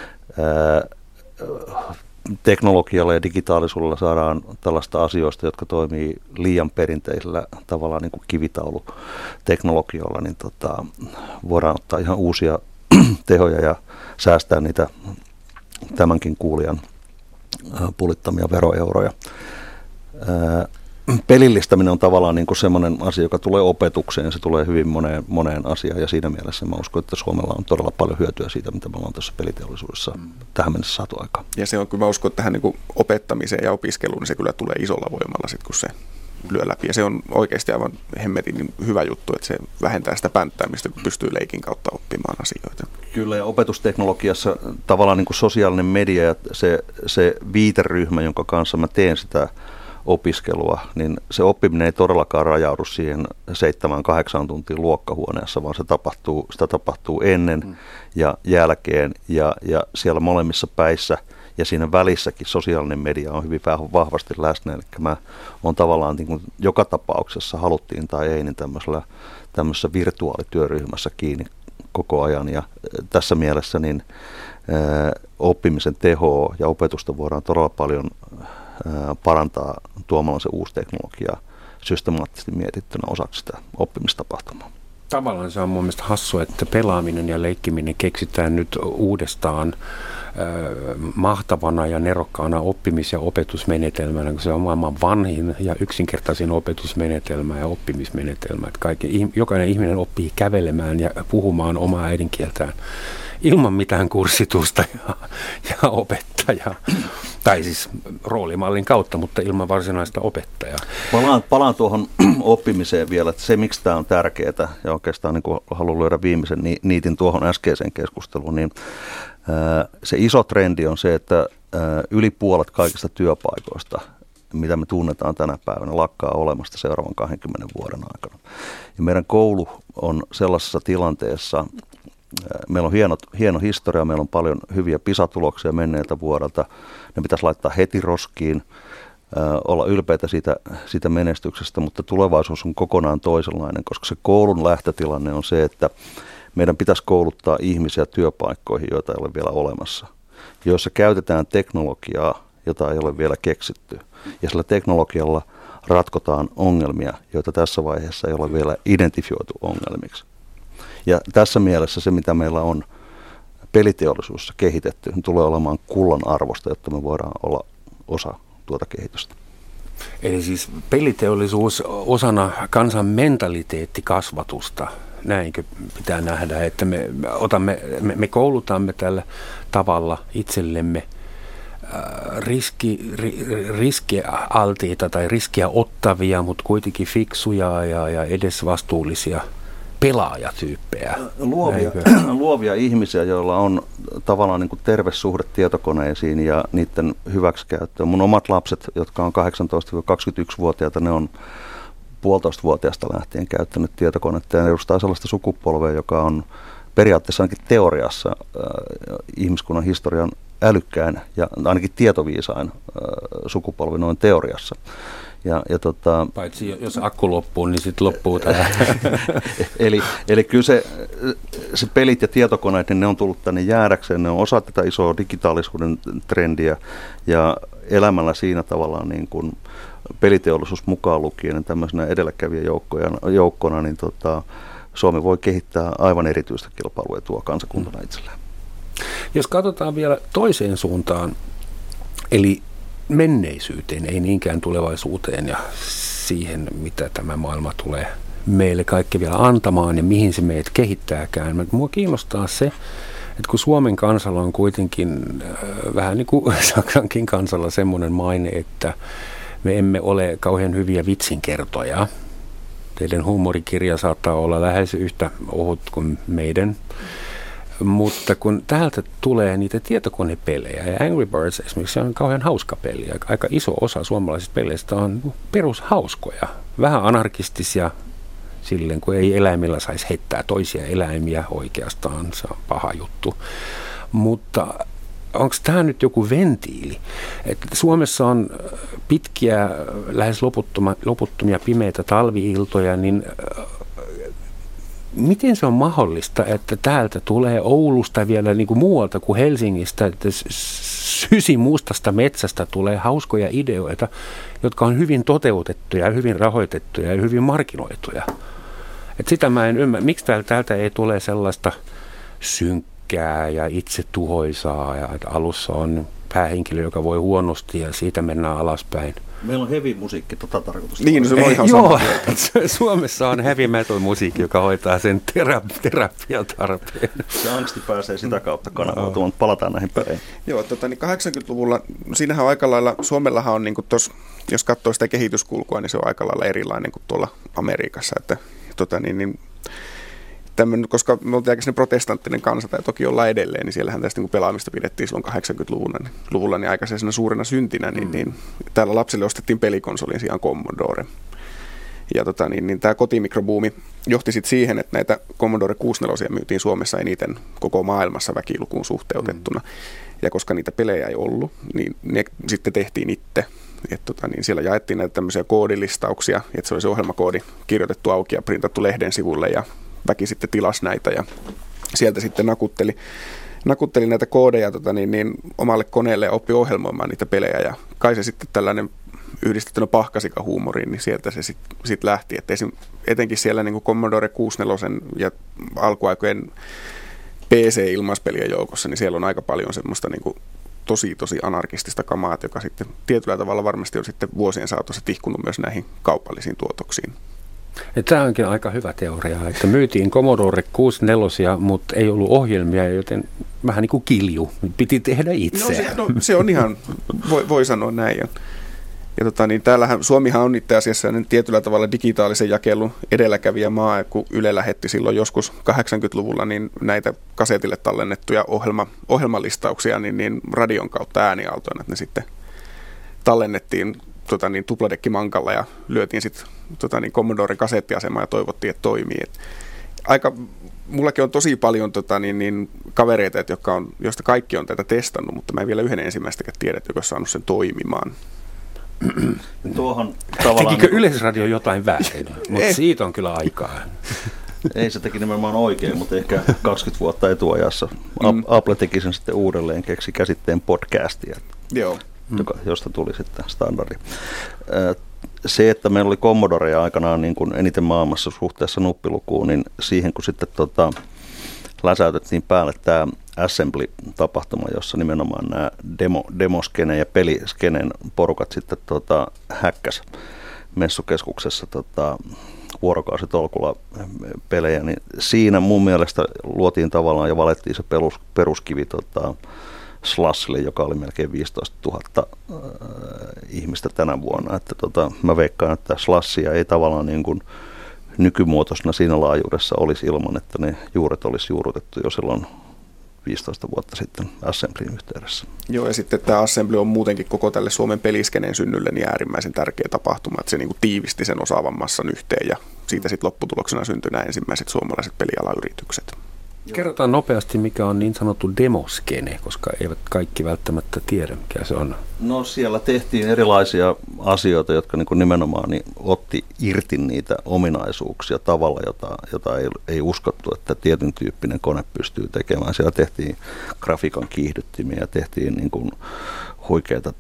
Teknologialla ja digitaalisuudella saadaan tällaista asioista, jotka toimii liian perinteisellä tavalla niin kuin kivitauluteknologioilla, niin voidaan ottaa ihan uusia tehoja ja säästää niitä tämänkin kuulijan pulittamia veroeuroja. Pelillistäminen on tavallaan niin kuin semmoinen asia, joka tulee opetukseen, se tulee hyvin moneen asiaan, ja siinä mielessä mä uskon, että Suomella on todella paljon hyötyä siitä, mitä me ollaan tässä peliteollisuudessa tähän mennessä saatu aikaan. Ja se on kyllä, mä uskon, että tähän niin kuin opettamiseen ja opiskeluun, niin se kyllä tulee isolla voimalla sitten, kun se lyö läpi. Ja se on oikeasti aivan hemmetin hyvä juttu, että se vähentää sitä pänttäämistä, kun pystyy leikin kautta oppimaan asioita. Kyllä, ja opetusteknologiassa tavallaan niin kuin sosiaalinen media ja se viiteryhmä, jonka kanssa mä teen sitä opiskelua, niin se oppiminen ei todellakaan rajaudu siihen 7-8 tuntia luokkahuoneessa, vaan sitä tapahtuu ennen ja jälkeen ja siellä molemmissa päissä ja siinä välissäkin sosiaalinen media on hyvin vahvasti läsnä, eli mä oon tavallaan niin kuin joka tapauksessa, haluttiin tai ei, niin tämmöisessä virtuaalityöryhmässä kiinni koko ajan, ja tässä mielessä niin oppimisen tehoa ja opetusta voidaan todella paljon parantaa tuomalla se uusi teknologia systemaattisesti mietittynä osaksi sitä oppimistapahtumaa. Tavallaan se on mun mielestä hassua, että pelaaminen ja leikkiminen keksitään nyt uudestaan mahtavana ja nerokkaana oppimis- ja opetusmenetelmänä, kun se on maailman vanhin ja yksinkertaisin opetusmenetelmä ja oppimismenetelmä. Että jokainen ihminen oppii kävelemään ja puhumaan omaa äidinkieltään ilman mitään kurssitusta ja opettajaa. Tai siis roolimallin kautta, mutta ilman varsinaista opettajaa. Palaan tuohon oppimiseen vielä, että se miksi tämä on tärkeää, ja oikeastaan niin haluan lyödä viimeisen niitin tuohon äskeiseen keskusteluun, niin se iso trendi on se, että yli puolet kaikista työpaikoista, mitä me tunnetaan tänä päivänä, lakkaa olemasta seuraavan 20 vuoden aikana. Ja meidän koulu on sellaisessa tilanteessa, meillä on hieno historia, meillä on paljon hyviä PISA-tuloksia menneeltä vuodelta. Ne pitäisi laittaa heti roskiin, olla ylpeitä siitä menestyksestä, mutta tulevaisuus on kokonaan toisenlainen, koska se koulun lähtötilanne on se, että meidän pitäisi kouluttaa ihmisiä työpaikkoihin, joita ei ole vielä olemassa, joissa käytetään teknologiaa, jota ei ole vielä keksitty, ja sillä teknologialla ratkotaan ongelmia, joita tässä vaiheessa ei ole vielä identifioitu ongelmiksi. Ja tässä mielessä se, mitä meillä on peliteollisuudessa kehitetty, tulee olemaan kullan arvosta, jotta me voidaan olla osa tuota kehitystä. Eli siis peliteollisuus osana kansan mentaliteettikasvatusta, näinkö pitää nähdä, että me koulutamme tällä tavalla itsellemme riskialtiita tai riskiä ottavia, mutta kuitenkin fiksuja ja edesvastuullisia pelaajatyyppejä. Luovia ihmisiä, joilla on tavallaan niin kuin terve suhde tietokoneisiin ja niiden hyväksikäyttöön. Mun omat lapset, jotka on 18-21-vuotiaita, ne on 1,5-vuotiaasta lähtien käyttänyt tietokonetta ja edustaa sellaista sukupolvea, joka on periaatteessa ainakin teoriassa ihmiskunnan historian älykkäin ja ainakin tietoviisain sukupolvi noin teoriassa. Paitsi jos akku loppuu, niin sitten loppuu tämä. eli kyllä se pelit ja tietokoneet, niin ne on tullut tänne jäädäkseen, ne on osa tätä isoa digitaalisuuden trendiä ja elämällä siinä tavallaan niin kuin peliteollisuus mukaan lukien niin tämmöisenä edelläkävijäjoukkona, niin Suomi voi kehittää aivan erityistä kilpailuetua kansakuntana itselleen. Jos katsotaan vielä toiseen suuntaan, eli menneisyyteen, ei niinkään tulevaisuuteen ja siihen, mitä tämä maailma tulee meille kaikki vielä antamaan ja mihin se meidät kehittääkään. Mua kiinnostaa se, että kun Suomen kansalla on kuitenkin vähän niin kuin Saksankin kansalla semmoinen maine, että me emme ole kauhean hyviä vitsinkertoja. Teidän huumorikirja saattaa olla lähes yhtä ohut kuin meidän. Mutta kun täältä tulee niitä tietokonepelejä, ja Angry Birds esimerkiksi on kauhean hauska peli, aika iso osa suomalaisista peleistä on perushauskoja, vähän anarkistisia silleen, kun ei eläimillä saisi heittää toisia eläimiä oikeastaan, se on paha juttu. Mutta onko tämä nyt joku ventiili? Että Suomessa on pitkiä, lähes loputtomia pimeitä talvi-iltoja, niin miten se on mahdollista, että täältä tulee Oulusta vielä niin kuin muualta kuin Helsingistä, että sysimustasta metsästä tulee hauskoja ideoita, jotka on hyvin toteutettuja, hyvin rahoitettuja ja hyvin markkinoituja. Et sitä mä en ymmärrä. Miksi täältä ei tule sellaista synkkää ja itsetuhoisaa ja että alussa on päähenkilö, joka voi huonosti ja siitä mennään alaspäin. Meillä on heavy musiikki, tarkoitusta. Niin, se on ihan joo, Suomessa on heavy metal musiikki, joka hoitaa sen terapiatarpeen. Se angsti pääsee sitä kautta kanavoitumaan, mutta palataan näihin peleihin. Joo, niin 80-luvulla, siinähän on aika lailla, Suomellahan on, niin kuin jos katsoo sitä kehityskulkua, niin se on aika lailla erilainen kuin tuolla Amerikassa. Että, koska me oltiin aika protestanttinen kansa, tai toki ollaan edelleen, niin siellähän tästä niin pelaamista pidettiin silloin 80-luvulla niin aika suurena syntinä, niin täällä lapsille ostettiin pelikonsolin sijaan Commodore. Ja tämä kotimikrobuumi johti sitten siihen, että näitä Commodore 64 myytiin Suomessa eniten koko maailmassa väkilukuun suhteutettuna. Ja koska niitä pelejä ei ollut, niin ne sitten tehtiin itse. Siellä jaettiin näitä tämmöisiä koodilistauksia, että se oli se ohjelmakoodi kirjoitettu auki ja printattu lehden sivulle ja väki sitten tilasi näitä ja sieltä sitten nakutteli näitä koodeja omalle koneelle ja oppi ohjelmoimaan niitä pelejä. Ja kai se sitten tällainen yhdistettynä pahkasikahuumoriin, niin sieltä se sitten lähti. Et etenkin siellä niin kuin Commodore 64 ja alkuaikojen PC-ilmaispelien joukossa, niin siellä on aika paljon semmoista niin kuin tosi anarkistista kamaa, joka sitten tietyllä tavalla varmasti on sitten vuosien saatossa tihkunut myös näihin kaupallisiin tuotoksiin. Tämä onkin aika hyvä teoria, että myytiin Commodore 64, mutta ei ollut ohjelmia, joten vähän niin kuin kilju, piti tehdä itse. Se on ihan, voi sanoa näin. Ja täällähän Suomihan on itse asiassa tietyllä tavalla digitaalisen jakelun edelläkävijä maa, kun Yle lähetti silloin joskus 80-luvulla niin näitä kasetille tallennettuja ohjelmalistauksia niin radion kautta ääniaaltoina, että ne sitten tallennettiin tupladekkimankalla ja lyötiin sitten Commodoren kasettiasemaan ja toivottiin, että toimii. Mullakin on tosi paljon kavereita, joista kaikki on tätä testannut, mutta mä en vielä yhden ensimmäistäkään tiedä, joka on saanut sen toimimaan. Tekikö Yleisradio jotain väärin? Mutta siitä on kyllä aikaa. Ei se teki nimenomaan oikein, mutta ehkä 20 vuotta etuajassa. Apple teki sen sitten uudelleen, keksi käsitteen podcastia, josta tuli sitten standardi. Se, että meillä oli Commodoreja aikanaan niin kuin eniten maailmassa suhteessa nuppilukuun, niin siihen kun sitten läsäytettiin päälle tämä Assembly-tapahtuma, jossa nimenomaan nämä demoskenen ja peliskenen porukat sitten häkkäs messukeskuksessa vuorokausitolkulla pelejä, niin siinä mun mielestä luotiin tavallaan ja valettiin se peruskivi Slushille, joka oli melkein 15 000 ihmistä tänä vuonna. Että mä veikkaan, että Slushia ei tavallaan niin kuin nykymuotoisena siinä laajuudessa olisi ilman, että ne juuret olisi juurrutettu jo silloin 15 vuotta sitten Assemblyn yhteydessä. Joo, ja sitten tämä Assembly on muutenkin koko tälle Suomen peliskeneen synnylle niin äärimmäisen tärkeä tapahtuma, että se niin kuin tiivisti sen osaavan massan yhteen, ja siitä sitten lopputuloksena syntyi nämä ensimmäiset suomalaiset pelialayritykset. Kerrotaan nopeasti, mikä on niin sanottu demoskene, koska eivät kaikki välttämättä tiedä, mikä se on. No siellä tehtiin erilaisia asioita, jotka niin kuin nimenomaan otti irti niitä ominaisuuksia tavalla, jota ei uskottu, että tietyn tyyppinen kone pystyy tekemään. Siellä tehtiin grafiikan kiihdyttimiä ja tehtiin niin kuin huikeita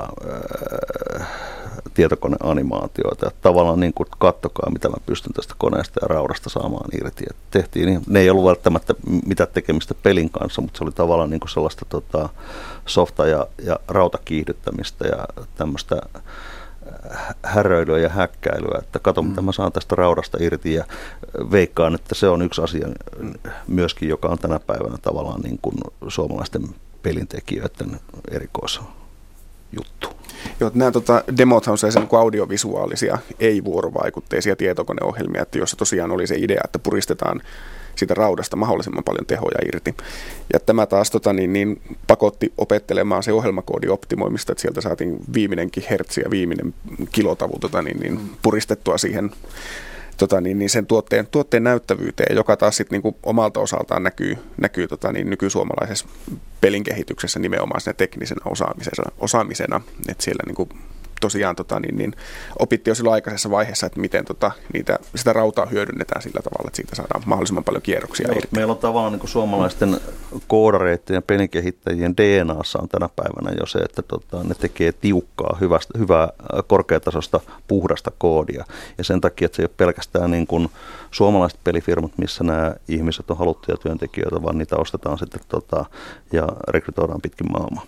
tietokoneanimaatioita. Että tavallaan niin kuin kattokaa, mitä mä pystyn tästä koneesta ja raudasta saamaan irti. Et tehtiin, niin ne ei ollut välttämättä mitään tekemistä pelin kanssa, mutta se oli tavallaan niin kuin sellaista softa- ja rautakiihdyttämistä ja tämmöistä häröilyä ja häkkäilyä, että kato mitä mä saan tästä raudasta irti, ja veikkaan, että se on yksi asia myöskin, joka on tänä päivänä tavallaan niin kuin suomalaisten pelintekijöiden erikoisjuttu. Joo, nämä demot on sellaisia niin audiovisuaalisia, ei-vuorovaikutteisia tietokoneohjelmia, että jossa tosiaan oli se idea, että puristetaan siitä raudasta mahdollisimman paljon tehoja irti. Ja tämä taas pakotti opettelemaan se ohjelmakoodin optimoimista, että sieltä saatiin viimeinenkin hertsi ja viimeinen kilotavu puristettua niin sen tuotteen näyttävyyteen, joka taas sitten niin omalta osaltaan näkyy nykysuomalaisessa pelin kehityksessä nimenomaan siinä teknisenä osaamisena, että siellä niin tosiaan opittiin jo silloin aikaisessa vaiheessa, että miten sitä rautaa hyödynnetään sillä tavalla, että siitä saadaan mahdollisimman paljon kierroksia irti. Meillä on tavallaan niin kuin suomalaisten koodareiden ja pelikehittäjien DNAssa on tänä päivänä jo se, että ne tekee tiukkaa, hyvää korkeatasosta, puhdasta koodia. Ja sen takia, että se ei ole pelkästään niin kuin suomalaiset pelifirmat, missä nämä ihmiset on haluttuja työntekijöitä, vaan niitä ostetaan sitten ja rekrytoidaan pitkin maailmaa.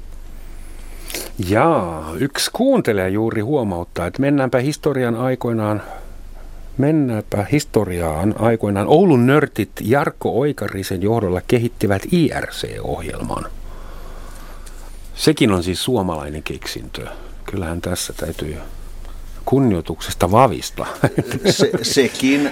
Jaa, yksi kuuntelija juuri huomauttaa, että mennäänpä historiaan aikoinaan. Oulun nörtit Jarkko Oikarisen johdolla kehittivät IRC-ohjelman. Sekin on siis suomalainen keksintö. Kyllähän tässä täytyy kunnioituksesta vavista. Sekin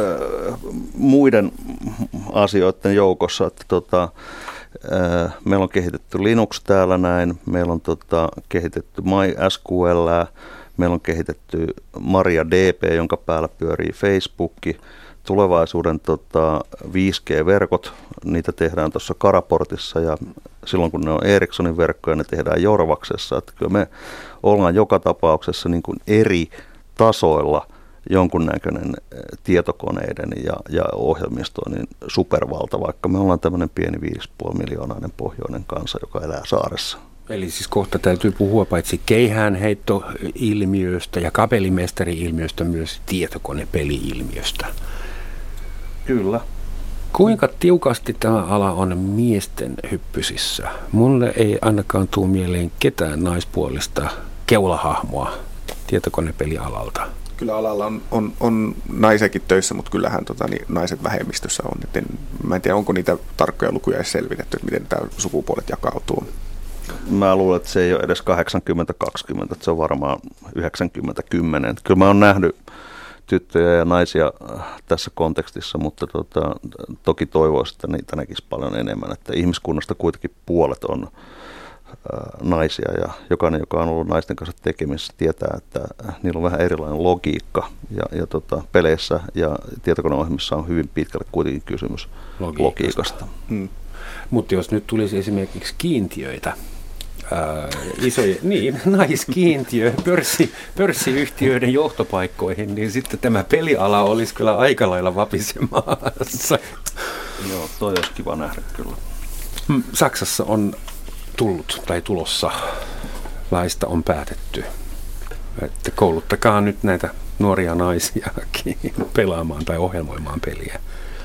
muiden asioiden joukossa, että meillä on kehitetty Linux täällä näin, meillä on kehitetty MySQL, meillä on kehitetty MariaDB, jonka päällä pyörii Facebook. Tulevaisuuden 5G-verkot, niitä tehdään tuossa Karaportissa ja silloin kun ne on Ericssonin verkkoja, ne tehdään Jorvaksessa. Että kyllä me ollaan joka tapauksessa niin kuin eri tasoilla jonkunnäköinen tietokoneiden ja ohjelmistoinnin supervalta, vaikka me ollaan tämmöinen pieni 5,5 miljoonainen pohjoinen kansa, joka elää saaressa. Eli siis kohta täytyy puhua paitsi keihäänheittoilmiöstä ja kapellimestari-ilmiöstä, myös tietokonepeli-ilmiöstä. Kyllä. Kuinka tiukasti tämä ala on miesten hyppysissä? Mulle ei ainakaan tule mieleen ketään naispuolista keulahahmoa tietokonepelialalta. Kyllä alalla on naisiakin töissä, mutta kyllähän naiset vähemmistössä on. Mä en tiedä, onko niitä tarkkoja lukuja edes selvitetty, että miten tämä sukupuolet jakautuu. Mä luulen, että se ei ole edes 80-20, että se on varmaan 90-10. Kyllä mä oon nähnyt tyttöjä ja naisia tässä kontekstissa, mutta toki toivoisin, että niitä näkisi paljon enemmän. Että ihmiskunnasta kuitenkin puolet on naisia ja jokainen, joka on ollut naisten kanssa tekemisissä, tietää, että niillä on vähän erilainen logiikka ja peleissä ja tietokoneohjelmissa on hyvin pitkälle kuitenkin kysymys logiikasta. Mutta jos nyt tulisi esimerkiksi kiintiöitä, isoja, naiskiintiö pörssiyhtiöiden johtopaikkoihin, niin sitten tämä peliala olisi kyllä aika lailla vapisemassa. Joo, toi olisi kiva nähdä kyllä. Saksassa on tullut tai tulossa, laista on päätetty, että kouluttakaa nyt näitä nuoria naisiakin pelaamaan tai ohjelmoimaan peliä.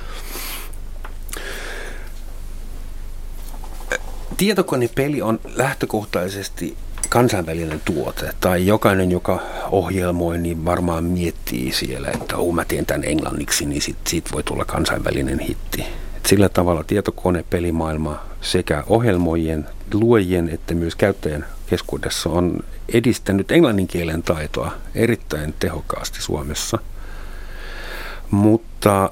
Tietokonepeli on lähtökohtaisesti kansainvälinen tuote, tai jokainen, joka ohjelmoi, niin varmaan miettii siellä, että mä teen tämän englanniksi, niin siitä voi tulla kansainvälinen hitti. Et sillä tavalla tietokonepelimaailma sekä ohjelmoijien, luojien että myös käyttäjän keskuudessa on edistänyt englannin kielen taitoa erittäin tehokkaasti Suomessa. Mutta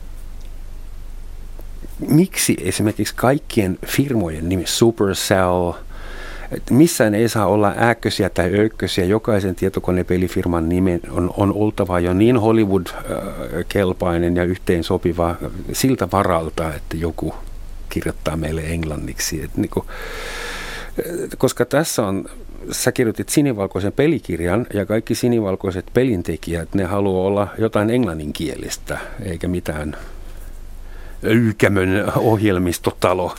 miksi esimerkiksi kaikkien firmojen nimi Supercell, missään ei saa olla ääkkösiä tai öykkösiä, jokaisen tietokonepelifirman nimen on oltava jo niin Hollywood-kelpainen ja yhteensopiva siltä varalta, että joku kirjoittaa meille englanniksi. Koska tässä on, sä kirjoitit sinivalkoisen pelikirjan ja kaikki sinivalkoiset pelintekijät, ne haluaa olla jotain englanninkielistä eikä mitään Yykämön ohjelmistotalo.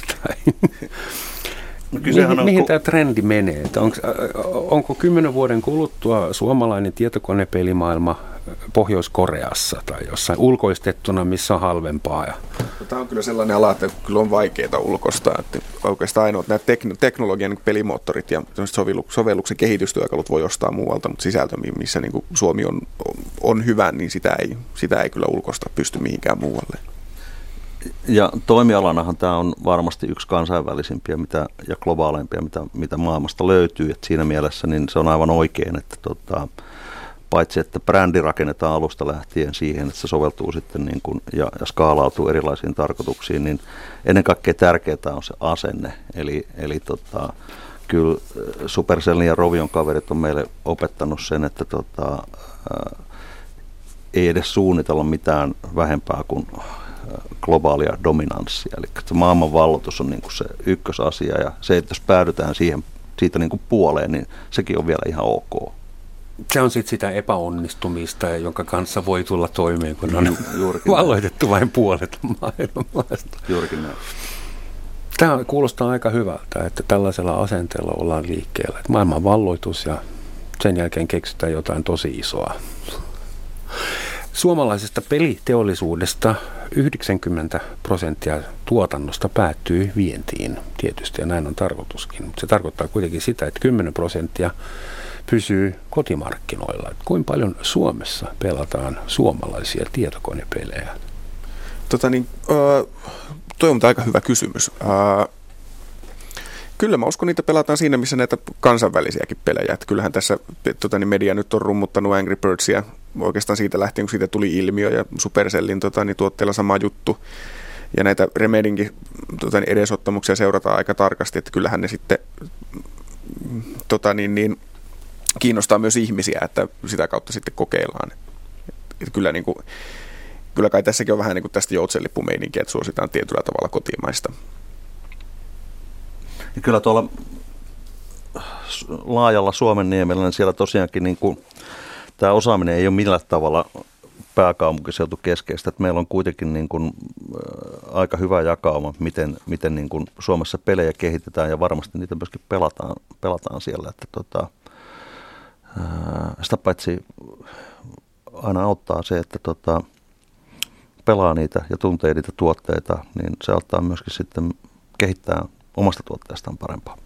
Mihin tämä trendi menee? Onko 10 vuoden kuluttua suomalainen tietokonepelimaailma Pohjois-Koreassa tai jossain ulkoistettuna, missä on halvempaa? Tämä on kyllä sellainen ala, että kyllä on vaikeaa ulkoistaa. Että oikeastaan ainoat nämä teknologian pelimoottorit ja sovelluksen kehitystyökalut voi ostaa muualta, mutta sisältö, missä niin kuin Suomi on hyvä, niin sitä ei kyllä ulkoista pysty mihinkään muualle. Ja toimialanahan tämä on varmasti yksi kansainvälisimpiä ja globaaleimpia, mitä maailmasta löytyy. Et siinä mielessä niin se on aivan oikein, että paitsi että brändi rakennetaan alusta lähtien siihen, että se soveltuu sitten niin kuin, ja skaalautuu erilaisiin tarkoituksiin, niin ennen kaikkea tärkeää on se asenne. Eli kyllä Supercellin ja Rovion kaverit on meille opettanut sen, että ei edes suunnitella mitään vähempää kuin globaalia dominanssia. Eli maailman valloitus on niin kuin se ykkösasia, ja se, että jos päädytään siitä niin kuin puoleen, niin sekin on vielä ihan ok. Se on sitten sitä epäonnistumista, jonka kanssa voi tulla toimeen, kun on valloitettu vain puolet maailmasta. Juurikin näin. Tämä kuulostaa aika hyvältä, että tällaisella asenteella ollaan liikkeellä. Että maailman valloitus ja sen jälkeen keksitään jotain tosi isoa. Suomalaisesta peliteollisuudesta 90% tuotannosta päättyy vientiin tietysti, ja näin on tarkoituskin. Mutta se tarkoittaa kuitenkin sitä, että 10% pysyy kotimarkkinoilla. Että kuinka paljon Suomessa pelataan suomalaisia tietokonepelejä? Toi on aika hyvä kysymys. Kyllä mä uskon, niitä pelataan siinä, missä näitä kansainvälisiäkin pelejä. Että kyllähän tässä media nyt on rummuttanut Angry Birdsia oikeastaan siitä lähtien, kun siitä tuli ilmiö, ja Supercellin tuotteella sama juttu. Ja näitä Remedinkin edesottamuksia seurataan aika tarkasti, että kyllähän ne sitten kiinnostaa myös ihmisiä, että sitä kautta sitten kokeillaan. Että kyllä kai tässäkin on vähän niin kuin tästä joutsenlippumeininkiä, että suositaan tietyllä tavalla kotimaista. Ja kyllä tuolla laajalla Suomenniemellä, niin siellä tosiaankin niin kuin, tämä osaaminen ei ole millään tavalla pääkaupunkiseutu keskeistä. Että meillä on kuitenkin niin kuin, aika hyvä jakauma, miten niin kuin Suomessa pelejä kehitetään, ja varmasti niitä myöskin pelataan siellä. Että sitä paitsi aina auttaa se, että pelaa niitä ja tuntee niitä tuotteita, niin se auttaa myöskin sitten kehittää omasta tuotteestaan parempaa.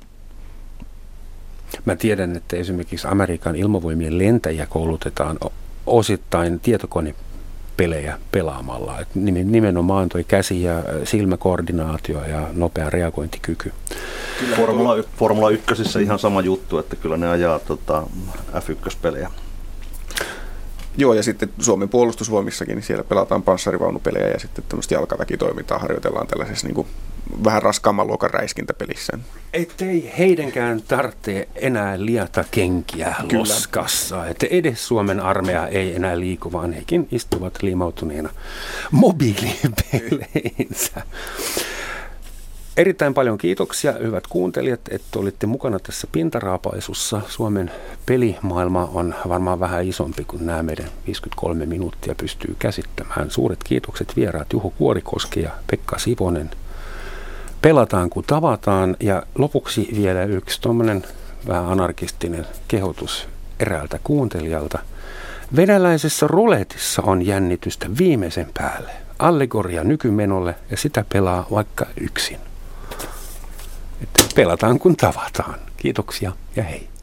Mä tiedän, että esimerkiksi Amerikan ilmavoimien lentäjiä koulutetaan osittain tietokonepelejä pelaamalla. Et nimenomaan toi käsi- ja silmäkoordinaatio ja nopea reagointikyky. Formula 1 ihan sama juttu, että kyllä ne ajaa F1-pelejä. Joo, ja sitten Suomen puolustusvoimissakin, niin siellä pelataan panssarivaunupelejä, ja sitten tämmöistä jalkaväkitoimintaa harjoitellaan tällaisessa niin kuin vähän raskaamman luokan räiskintäpelissä. Ettei heidänkään tarvitse enää liata kenkiä loskassa. Että edes Suomen armeija ei enää liiku, vaan hekin istuvat liimautuneena mobiilipeleinsä. Erittäin paljon kiitoksia, hyvät kuuntelijat, että olitte mukana tässä pintaraapaisussa. Suomen pelimaailma on varmaan vähän isompi kuin nämä meidän 53 minuuttia pystyy käsittämään. Suuret kiitokset vieraat Juho Kuorikoski ja Pekka Sivonen. Pelataan kun tavataan, ja lopuksi vielä yksi tuommoinen vähän anarkistinen kehotus eräältä kuuntelijalta. Venäläisessä ruletissa on jännitystä viimeisen päälle. Allegoria nykymenolle, ja sitä pelaa vaikka yksin. Että pelataan kun tavataan. Kiitoksia ja hei.